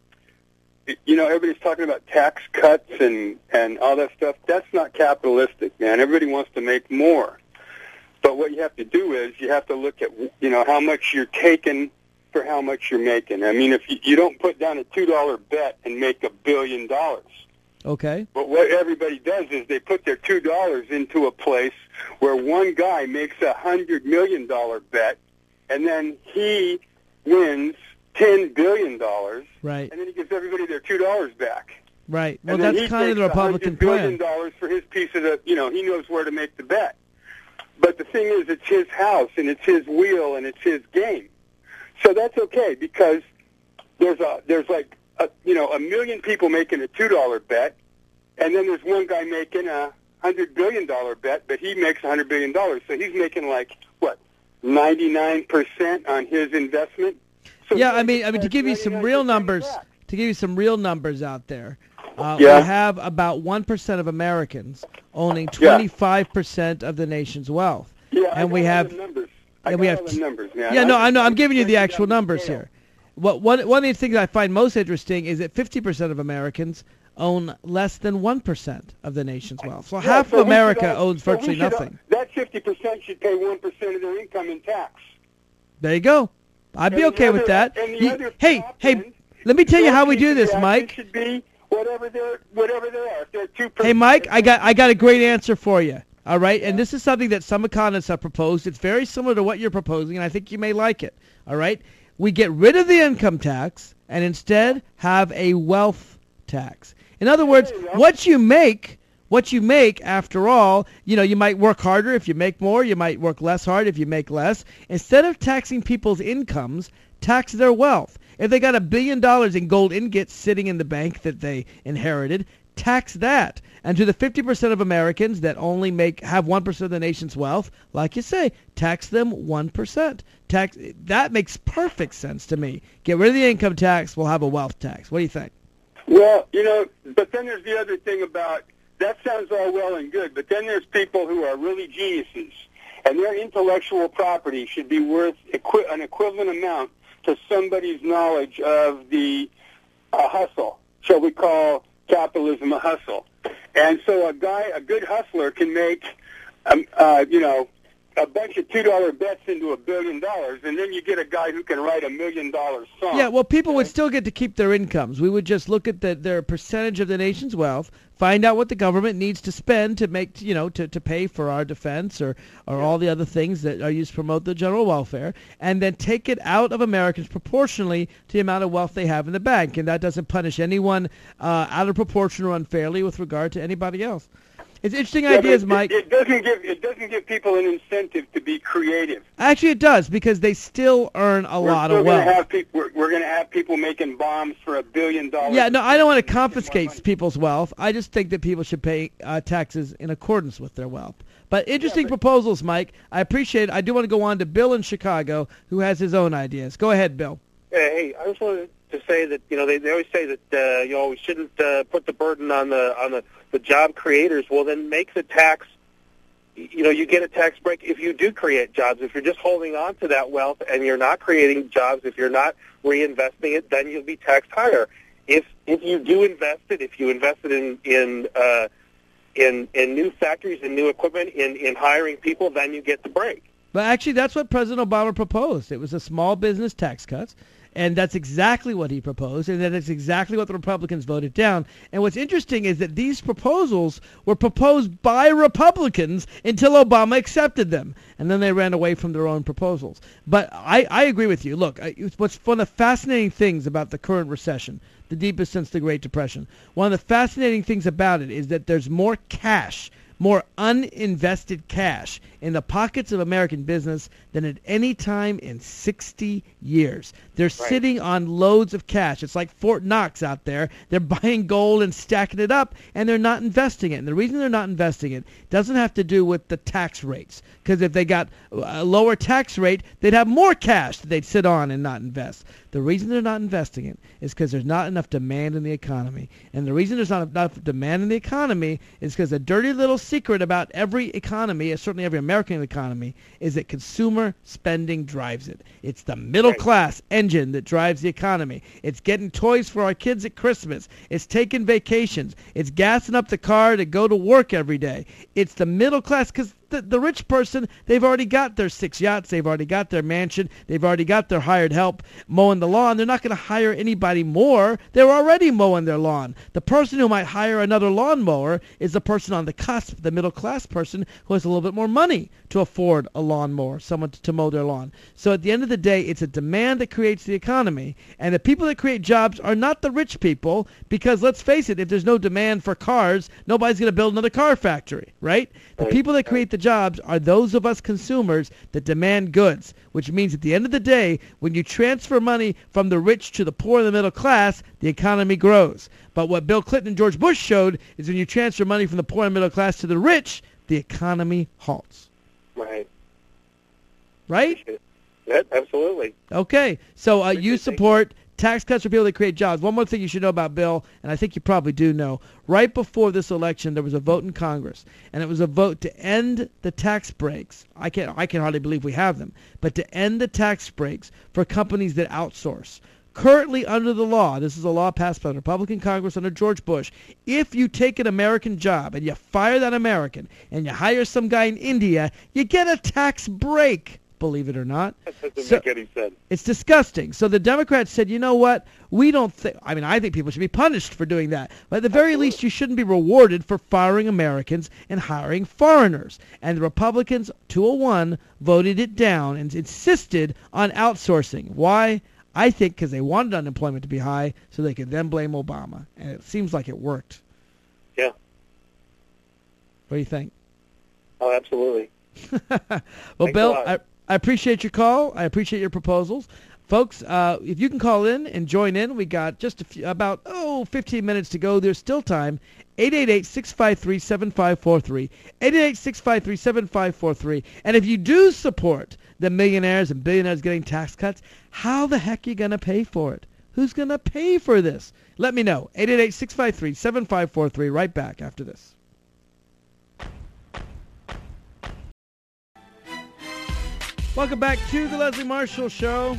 You know, everybody's talking about tax cuts and all that stuff. That's not capitalistic, man. Everybody wants to make more. But what you have to do is you have to look at, you know, how much you're taking for how much you're making. I mean, if you don't put down a $2 bet and make $1 billion. Okay. But what everybody does is they put their $2 into a place where one guy makes $100 million bet, and then he wins $10 billion. Right. And then he gives everybody their $2 back. Right. Well, that's kind of the Republican plan. $100 billion for his piece of the, you know, he knows where to make the bet. But the thing is, it's his house, and it's his wheel, and it's his game. So that's okay, because there's like, you know, 1 million people making a $2 bet, and then there's one guy making a $100 billion bet, but he makes $100 billion. So he's making like, what, 99% on his investment? So yeah, I mean, to give you some real numbers, out there, we have about 1% of Americans owning 25% of the nation's wealth. Yeah, and we have numbers. Numbers, man. Yeah, no, I know. I'm giving you the actual numbers here. One of the things I find most interesting is that 50% of Americans own less than 1% of the nation's wealth. So half of America owns virtually nothing. That 50% should pay 1% of their income in tax. There you go. I'd be okay with that. Hey, let me tell you how we do this, Mike. Should be whatever they are. If they're 2%. Hey, Mike, I got a great answer for you. All right, and this is something that some economists have proposed. It's very similar to what you're proposing, and I think you may like it. All right, we get rid of the income tax and instead have a wealth tax. In other words, what you make, after all, you know, you might work harder if you make more. You might work less hard if you make less. Instead of taxing people's incomes, tax their wealth. If they got $1 billion in gold ingots sitting in the bank that they inherited, tax that. And to the 50% of Americans that only have 1% of the nation's wealth, like you say, tax them 1%. That makes perfect sense to me. Get rid of the income tax, we'll have a wealth tax. What do you think? Well, you know, but then there's the other thing about, that sounds all well and good, but then there's people who are really geniuses, and their intellectual property should be worth an equivalent amount to somebody's knowledge of the hustle. Shall we call capitalism a hustle? And so a good hustler can make, you know, a bunch of $2 bets into $1 billion, and then you get a guy who can write $1 million song. Yeah, well, people would still get to keep their incomes. We would just look at their percentage of the nation's wealth, find out what the government needs to spend to make, you know, to pay for our defense or all the other things that are used to promote the general welfare, and then take it out of Americans proportionally to the amount of wealth they have in the bank, and that doesn't punish anyone out of proportion or unfairly with regard to anybody else. It's interesting ideas, Mike. It doesn't give people an incentive to be creative. Actually, it does, because they still earn a lot of wealth. We're going to have people making bombs for $1 billion. Yeah, no, I don't want to confiscate people's wealth. I just think that people should pay taxes in accordance with their wealth. But interesting proposals, Mike. I appreciate it. I do want to go on to Bill in Chicago, who has his own ideas. Go ahead, Bill. Hey, I just wanted to say that, you know, they always say that you know, we shouldn't put the burden on the job creators. Well, then make the tax, you know, you get a tax break if you do create jobs. If you're just holding on to that wealth and you're not creating jobs, if you're not reinvesting it, then you'll be taxed higher. If you do invest it, if you invested in new factories and new equipment, in hiring people, then you get the break. But actually, that's what President Obama proposed. It was a small business tax cuts. And that's exactly what he proposed, and that is exactly what the Republicans voted down. And what's interesting is that these proposals were proposed by Republicans until Obama accepted them, and then they ran away from their own proposals. But I agree with you. Look, what's one of the fascinating things about the current recession, the deepest since the Great Depression, one of the fascinating things about it is that there's more cash, more uninvested cash in the pockets of American business than at any time in 60 years. They're sitting on loads of cash. It's like Fort Knox out there. They're buying gold and stacking it up, and they're not investing it. And the reason they're not investing it doesn't have to do with the tax rates, because if they got a lower tax rate, they'd have more cash that they'd sit on and not invest. The reason they're not investing it is because there's not enough demand in the economy. And the reason there's not enough demand in the economy is because a dirty little secret about every economy, certainly every American economy, is that consumer spending drives it. It's the middle class engine that drives the economy. It's getting toys for our kids at Christmas. It's taking vacations. It's gassing up the car to go to work every day. It's the middle class, because the rich person, they've already got their 6 yachts, they've already got their mansion, they've already got their hired help mowing the lawn. They're not going to hire anybody more. They're already mowing their lawn. The person who might hire another lawnmower is the person on the cusp, the middle class person who has a little bit more money to afford a lawnmower, someone to mow their lawn. So at the end of the day, it's a demand that creates the economy, and the people that create jobs are not the rich people, because let's face it, if there's no demand for cars, nobody's going to build another car factory, right? The people that create the jobs are those of us consumers that demand goods, which means at the end of the day, when you transfer money from the rich to the poor and the middle class, the economy grows. But what Bill Clinton and George Bush showed is when you transfer money from the poor and middle class to the rich, the economy halts. Right. Right? Yeah, absolutely. Okay. So you support tax cuts for people that create jobs. One more thing you should know about Bill, and I think you probably do know. Right before this election, there was a vote in Congress, and it was a vote to end the tax breaks. I can hardly believe we have them, but to end the tax breaks for companies that outsource. Currently under the law, this is a law passed by the Republican Congress under George Bush, if you take an American job and you fire that American and you hire some guy in India, you get a tax break. Believe it or not. That doesn't make any sense. It's disgusting. So the Democrats said, you know what? We don't think, I think people should be punished for doing that. But at the very least, you shouldn't be rewarded for firing Americans and hiring foreigners. And the Republicans, 201, voted it down and insisted on outsourcing. Why? I think because they wanted unemployment to be high so they could then blame Obama. And it seems like it worked. Yeah. What do you think? Oh, absolutely. Well, Thanks Bill, I appreciate your call. I appreciate your proposals. Folks, if you can call in and join in, we got just about 15 minutes to go. There's still time. 888-653-7543. 888-653-7543. And if you do support the millionaires and billionaires getting tax cuts, how the heck are you going to pay for it? Who's going to pay for this? Let me know. 888-653-7543. Right back after this. Welcome back to the Leslie Marshall Show.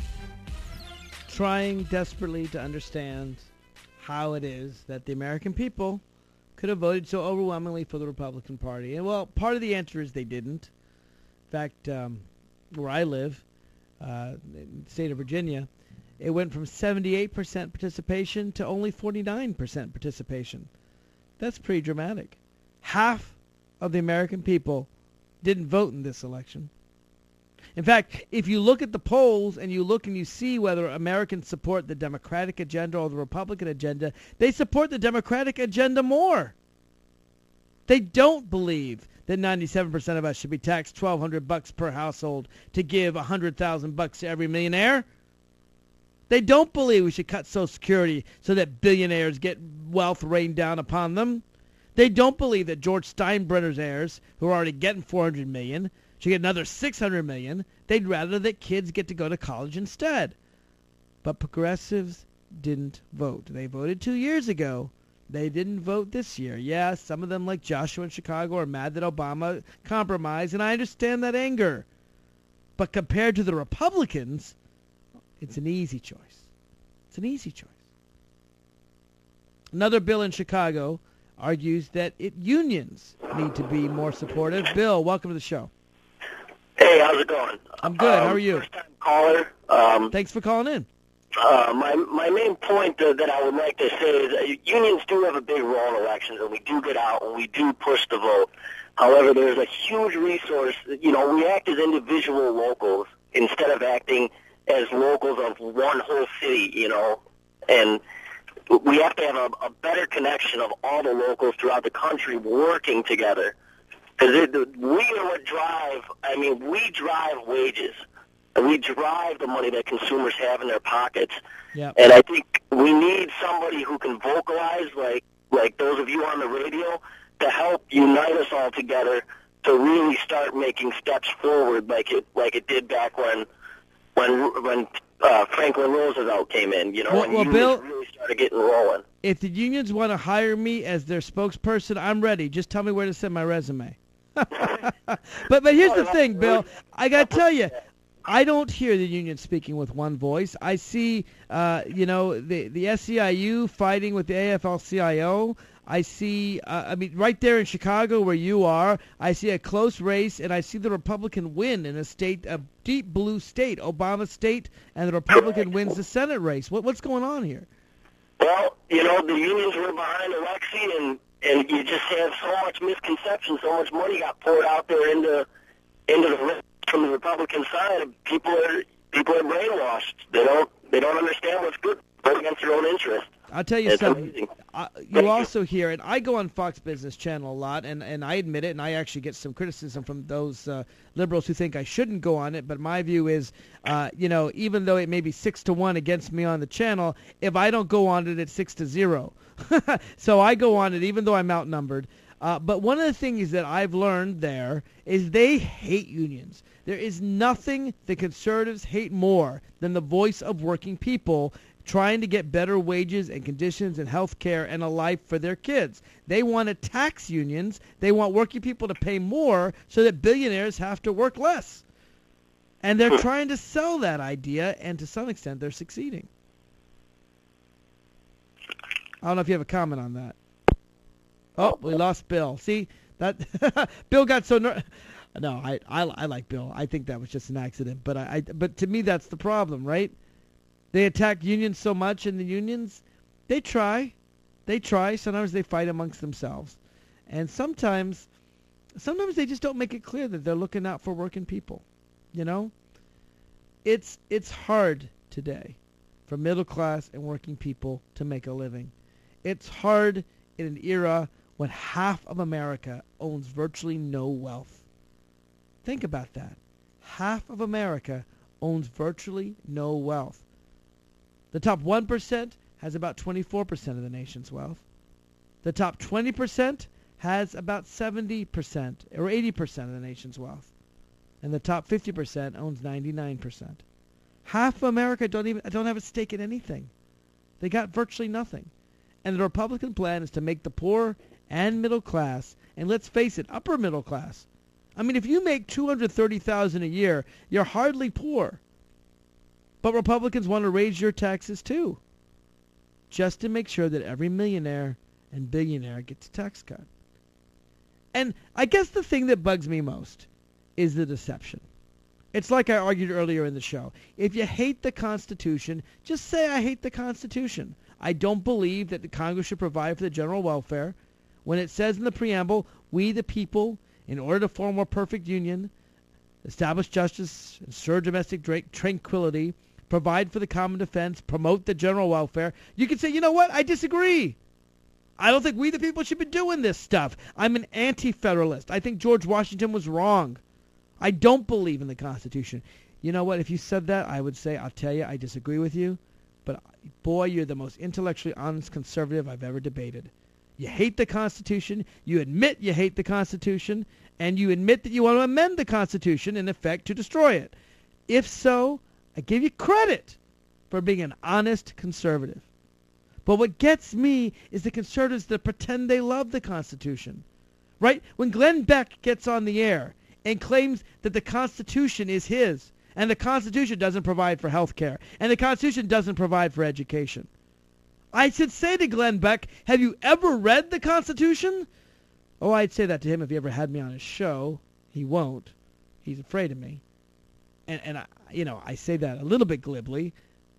Trying desperately to understand how it is that the American people could have voted so overwhelmingly for the Republican Party. And, well, part of the answer is they didn't. In fact, where I live, in the state of Virginia, it went from 78% participation to only 49% participation. That's pretty dramatic. Half of the American people didn't vote in this election. In fact, if you look at the polls and you look and you see whether Americans support the Democratic agenda or the Republican agenda, they support the Democratic agenda more. They don't believe that 97% of us should be taxed $1,200 per household to give $100,000 to every millionaire. They don't believe we should cut Social Security so that billionaires get wealth rained down upon them. They don't believe that George Steinbrenner's heirs, who are already getting $400 million, should get another $600 million. They'd rather that kids get to go to college instead. But progressives didn't vote. They voted 2 years ago. They didn't vote this year. Yeah, some of them, like Joshua in Chicago, are mad that Obama compromised, and I understand that anger. But compared to the Republicans, it's an easy choice. It's an easy choice. Another bill in Chicago argues that unions need to be more supportive. Bill, welcome to the show. Hey, how's it going? I'm good. How are you? First-time caller. Thanks for calling in. My main point that I would like to say is unions do have a big role in elections, and we do get out and we do push the vote. However, there's a huge resource. You know, we act as individual locals instead of acting as locals of one whole city, you know, and we have to have a better connection of all the locals throughout the country working together. Because we are what drive, I mean, we drive wages. And we drive the money that consumers have in their pockets. Yep. And I think we need somebody who can vocalize, like those of you on the radio, to help unite us all together to really start making steps forward like it did back when Franklin Roosevelt came in, you know, when unions Bill, really started getting rolling. If the unions want to hire me as their spokesperson, I'm ready. Just tell me where to send my resume. But here's the thing, Bill. I got to tell you, I don't hear the union speaking with one voice. I see, the SEIU fighting with the AFL-CIO. I see, right there in Chicago where you are, I see a close race, and I see the Republican win in a deep blue state, Obama state, and the Republican wins the Senate race. What's going on here? Well, you know, the unions were behind Alexei, and you just have so much misconception, so much money got poured out there into the from the Republican side. People are brainwashed. They don't understand what's good. Vote against their own interest. I'll tell you it's something. Amazing. You also hear, and I go on Fox Business Channel a lot, and I admit it, and I actually get some criticism from those liberals who think I shouldn't go on it, but my view is, even though it may be 6-1 against me on the channel, if I don't go on it, it's 6-0. So I go on it even though I'm outnumbered. But one of the things that I've learned there is they hate unions. There is nothing the conservatives hate more than the voice of working people trying to get better wages and conditions and health care and a life for their kids. They want to tax unions. They want working people to pay more so that billionaires have to work less. And they're trying to sell that idea, and to some extent they're succeeding. I don't know if you have a comment on that. Oh, we lost Bill. See, that Bill got so No, I like Bill. I think that was just an accident. But to me, that's the problem, right? They attack unions so much, and the unions, they try. Sometimes they fight amongst themselves, and sometimes they just don't make it clear that they're looking out for working people. You know, it's hard today for middle class and working people to make a living. It's hard in an era when half of America owns virtually no wealth. Think about that. Half of America owns virtually no wealth. The top 1% has about 24% of the nation's wealth. The top 20% has about 70% or 80% of the nation's wealth. And the top 50% owns 99%. Half of America don't have a stake in anything. They got virtually nothing. And the Republican plan is to make the poor and middle class, and let's face it, upper middle class. I mean, if you make $230,000 a year, you're hardly poor. But Republicans want to raise your taxes too, just to make sure that every millionaire and billionaire gets a tax cut. And I guess the thing that bugs me most is the deception. It's like I argued earlier in the show. If you hate the Constitution, just say I hate the Constitution. I don't believe that the Congress should provide for the general welfare. When it says in the preamble, we the people, in order to form a more perfect union, establish justice, ensure domestic tranquility, provide for the common defense, promote the general welfare, you can say, you know what, I disagree. I don't think we the people should be doing this stuff. I'm an anti-federalist. I think George Washington was wrong. I don't believe in the Constitution. You know what, if you said that, I would say, I'll tell you, I disagree with you, but boy, you're the most intellectually honest conservative I've ever debated. You hate the Constitution, you admit you hate the Constitution, and you admit that you want to amend the Constitution, in effect, to destroy it. If so, I give you credit for being an honest conservative. But what gets me is the conservatives that pretend they love the Constitution. Right? When Glenn Beck gets on the air and claims that the Constitution is his, and the Constitution doesn't provide for health care, and the Constitution doesn't provide for education, I should say to Glenn Beck, have you ever read the Constitution? Oh, I'd say that to him if he ever had me on his show. He won't. He's afraid of me. And I say that a little bit glibly,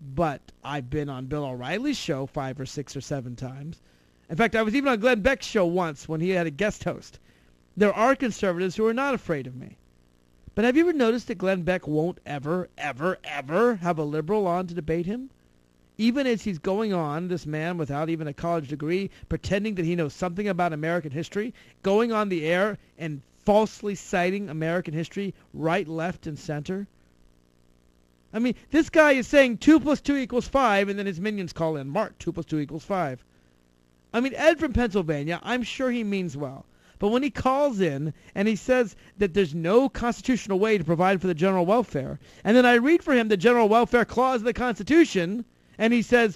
but I've been on Bill O'Reilly's show 5 or 6 or 7 times. In fact, I was even on Glenn Beck's show once when he had a guest host. There are conservatives who are not afraid of me. But have you ever noticed that Glenn Beck won't ever, ever, ever have a liberal on to debate him? Even as he's going on, this man without even a college degree, pretending that he knows something about American history, going on the air and falsely citing American history right, left, and center. I mean, this guy is saying 2 + 2 = 5, and then his minions call in, Mark, 2 + 2 = 5. I mean, Ed from Pennsylvania, I'm sure he means well. But when he calls in and he says that there's no constitutional way to provide for the general welfare, and then I read for him the general welfare clause of the Constitution, and he says,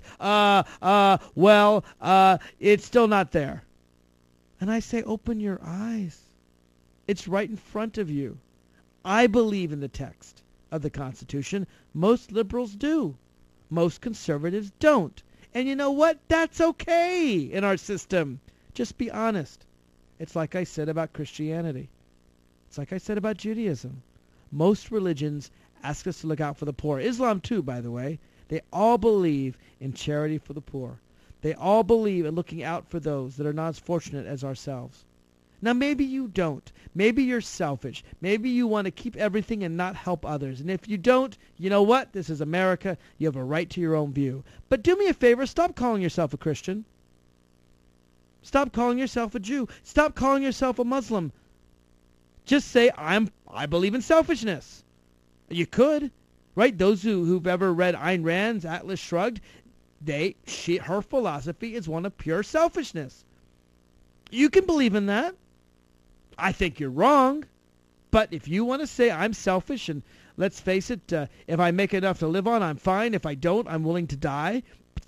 it's still not there. And I say, open your eyes. It's right in front of you. I believe in the text of the Constitution. Most liberals do. Most conservatives don't. And you know what? That's okay in our system. Just be honest. It's like I said about Christianity. It's like I said about Judaism. Most religions ask us to look out for the poor. Islam too, by the way. They all believe in charity for the poor. They all believe in looking out for those that are not as fortunate as ourselves. Now, maybe you don't. Maybe you're selfish. Maybe you want to keep everything and not help others. And if you don't, you know what? This is America. You have a right to your own view. But do me a favor. Stop calling yourself a Christian. Stop calling yourself a Jew. Stop calling yourself a Muslim. Just say, I believe in selfishness. You could, right? Those who've ever read Ayn Rand's Atlas Shrugged, her philosophy is one of pure selfishness. You can believe in that. I think you're wrong. But if you want to say I'm selfish, and let's face it, if I make enough to live on, I'm fine. If I don't, I'm willing to die.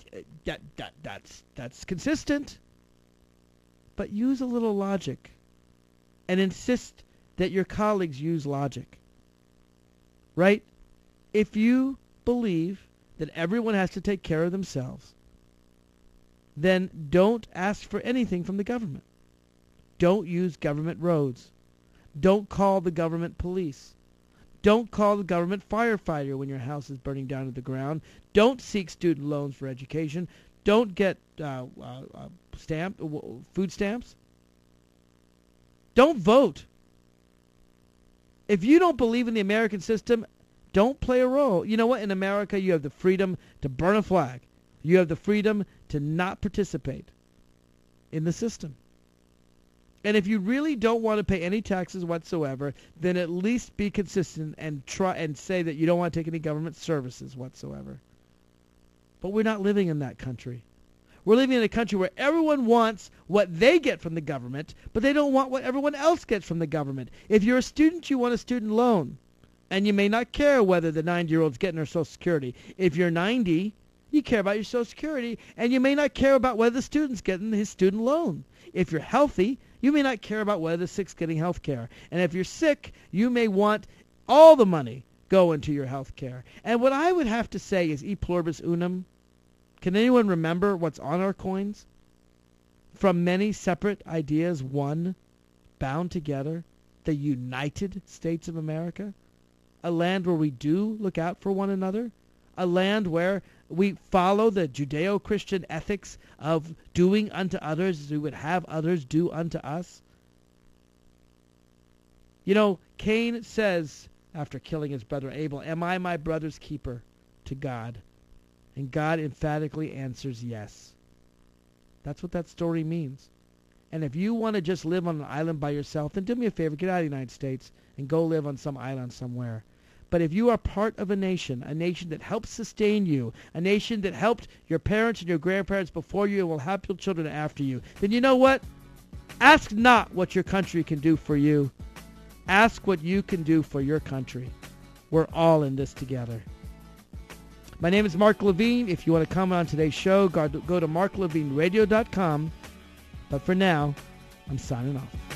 That's consistent. But use a little logic and insist that your colleagues use logic. Right? If you believe that everyone has to take care of themselves, then don't ask for anything from the government. Don't use government roads. Don't call the government police. Don't call the government firefighter when your house is burning down to the ground. Don't seek student loans for education. Don't get food stamps. Don't vote. If you don't believe in the American system, don't play a role. You know what? In America, you have the freedom to burn a flag. You have the freedom to not participate in the system. And if you really don't want to pay any taxes whatsoever, then at least be consistent and try and say that you don't want to take any government services whatsoever. But we're not living in that country. We're living in a country where everyone wants what they get from the government, but they don't want what everyone else gets from the government. If you're a student, you want a student loan. And you may not care whether the 90-year-old's getting her Social Security. If you're 90, you care about your Social Security, and you may not care about whether the student's getting his student loan. If you're healthy, you may not care about whether the sick's getting health care. And if you're sick, you may want all the money go into your health care. And what I would have to say is e pluribus unum. Can anyone remember what's on our coins? From many separate ideas, one, bound together, the United States of America. A land where we do look out for one another. A land where we follow the Judeo-Christian ethics of doing unto others as we would have others do unto us. You know, Cain says, after killing his brother Abel, "Am I my brother's keeper?" to God. And God emphatically answers yes. That's what that story means. And if you want to just live on an island by yourself, then do me a favor, get out of the United States and go live on some island somewhere. But if you are part of a nation that helps sustain you, a nation that helped your parents and your grandparents before you and will help your children after you, then you know what? Ask not what your country can do for you. Ask what you can do for your country. We're all in this together. My name is Mark Levine. If you want to comment on today's show, go to marklevineradio.com. But for now, I'm signing off.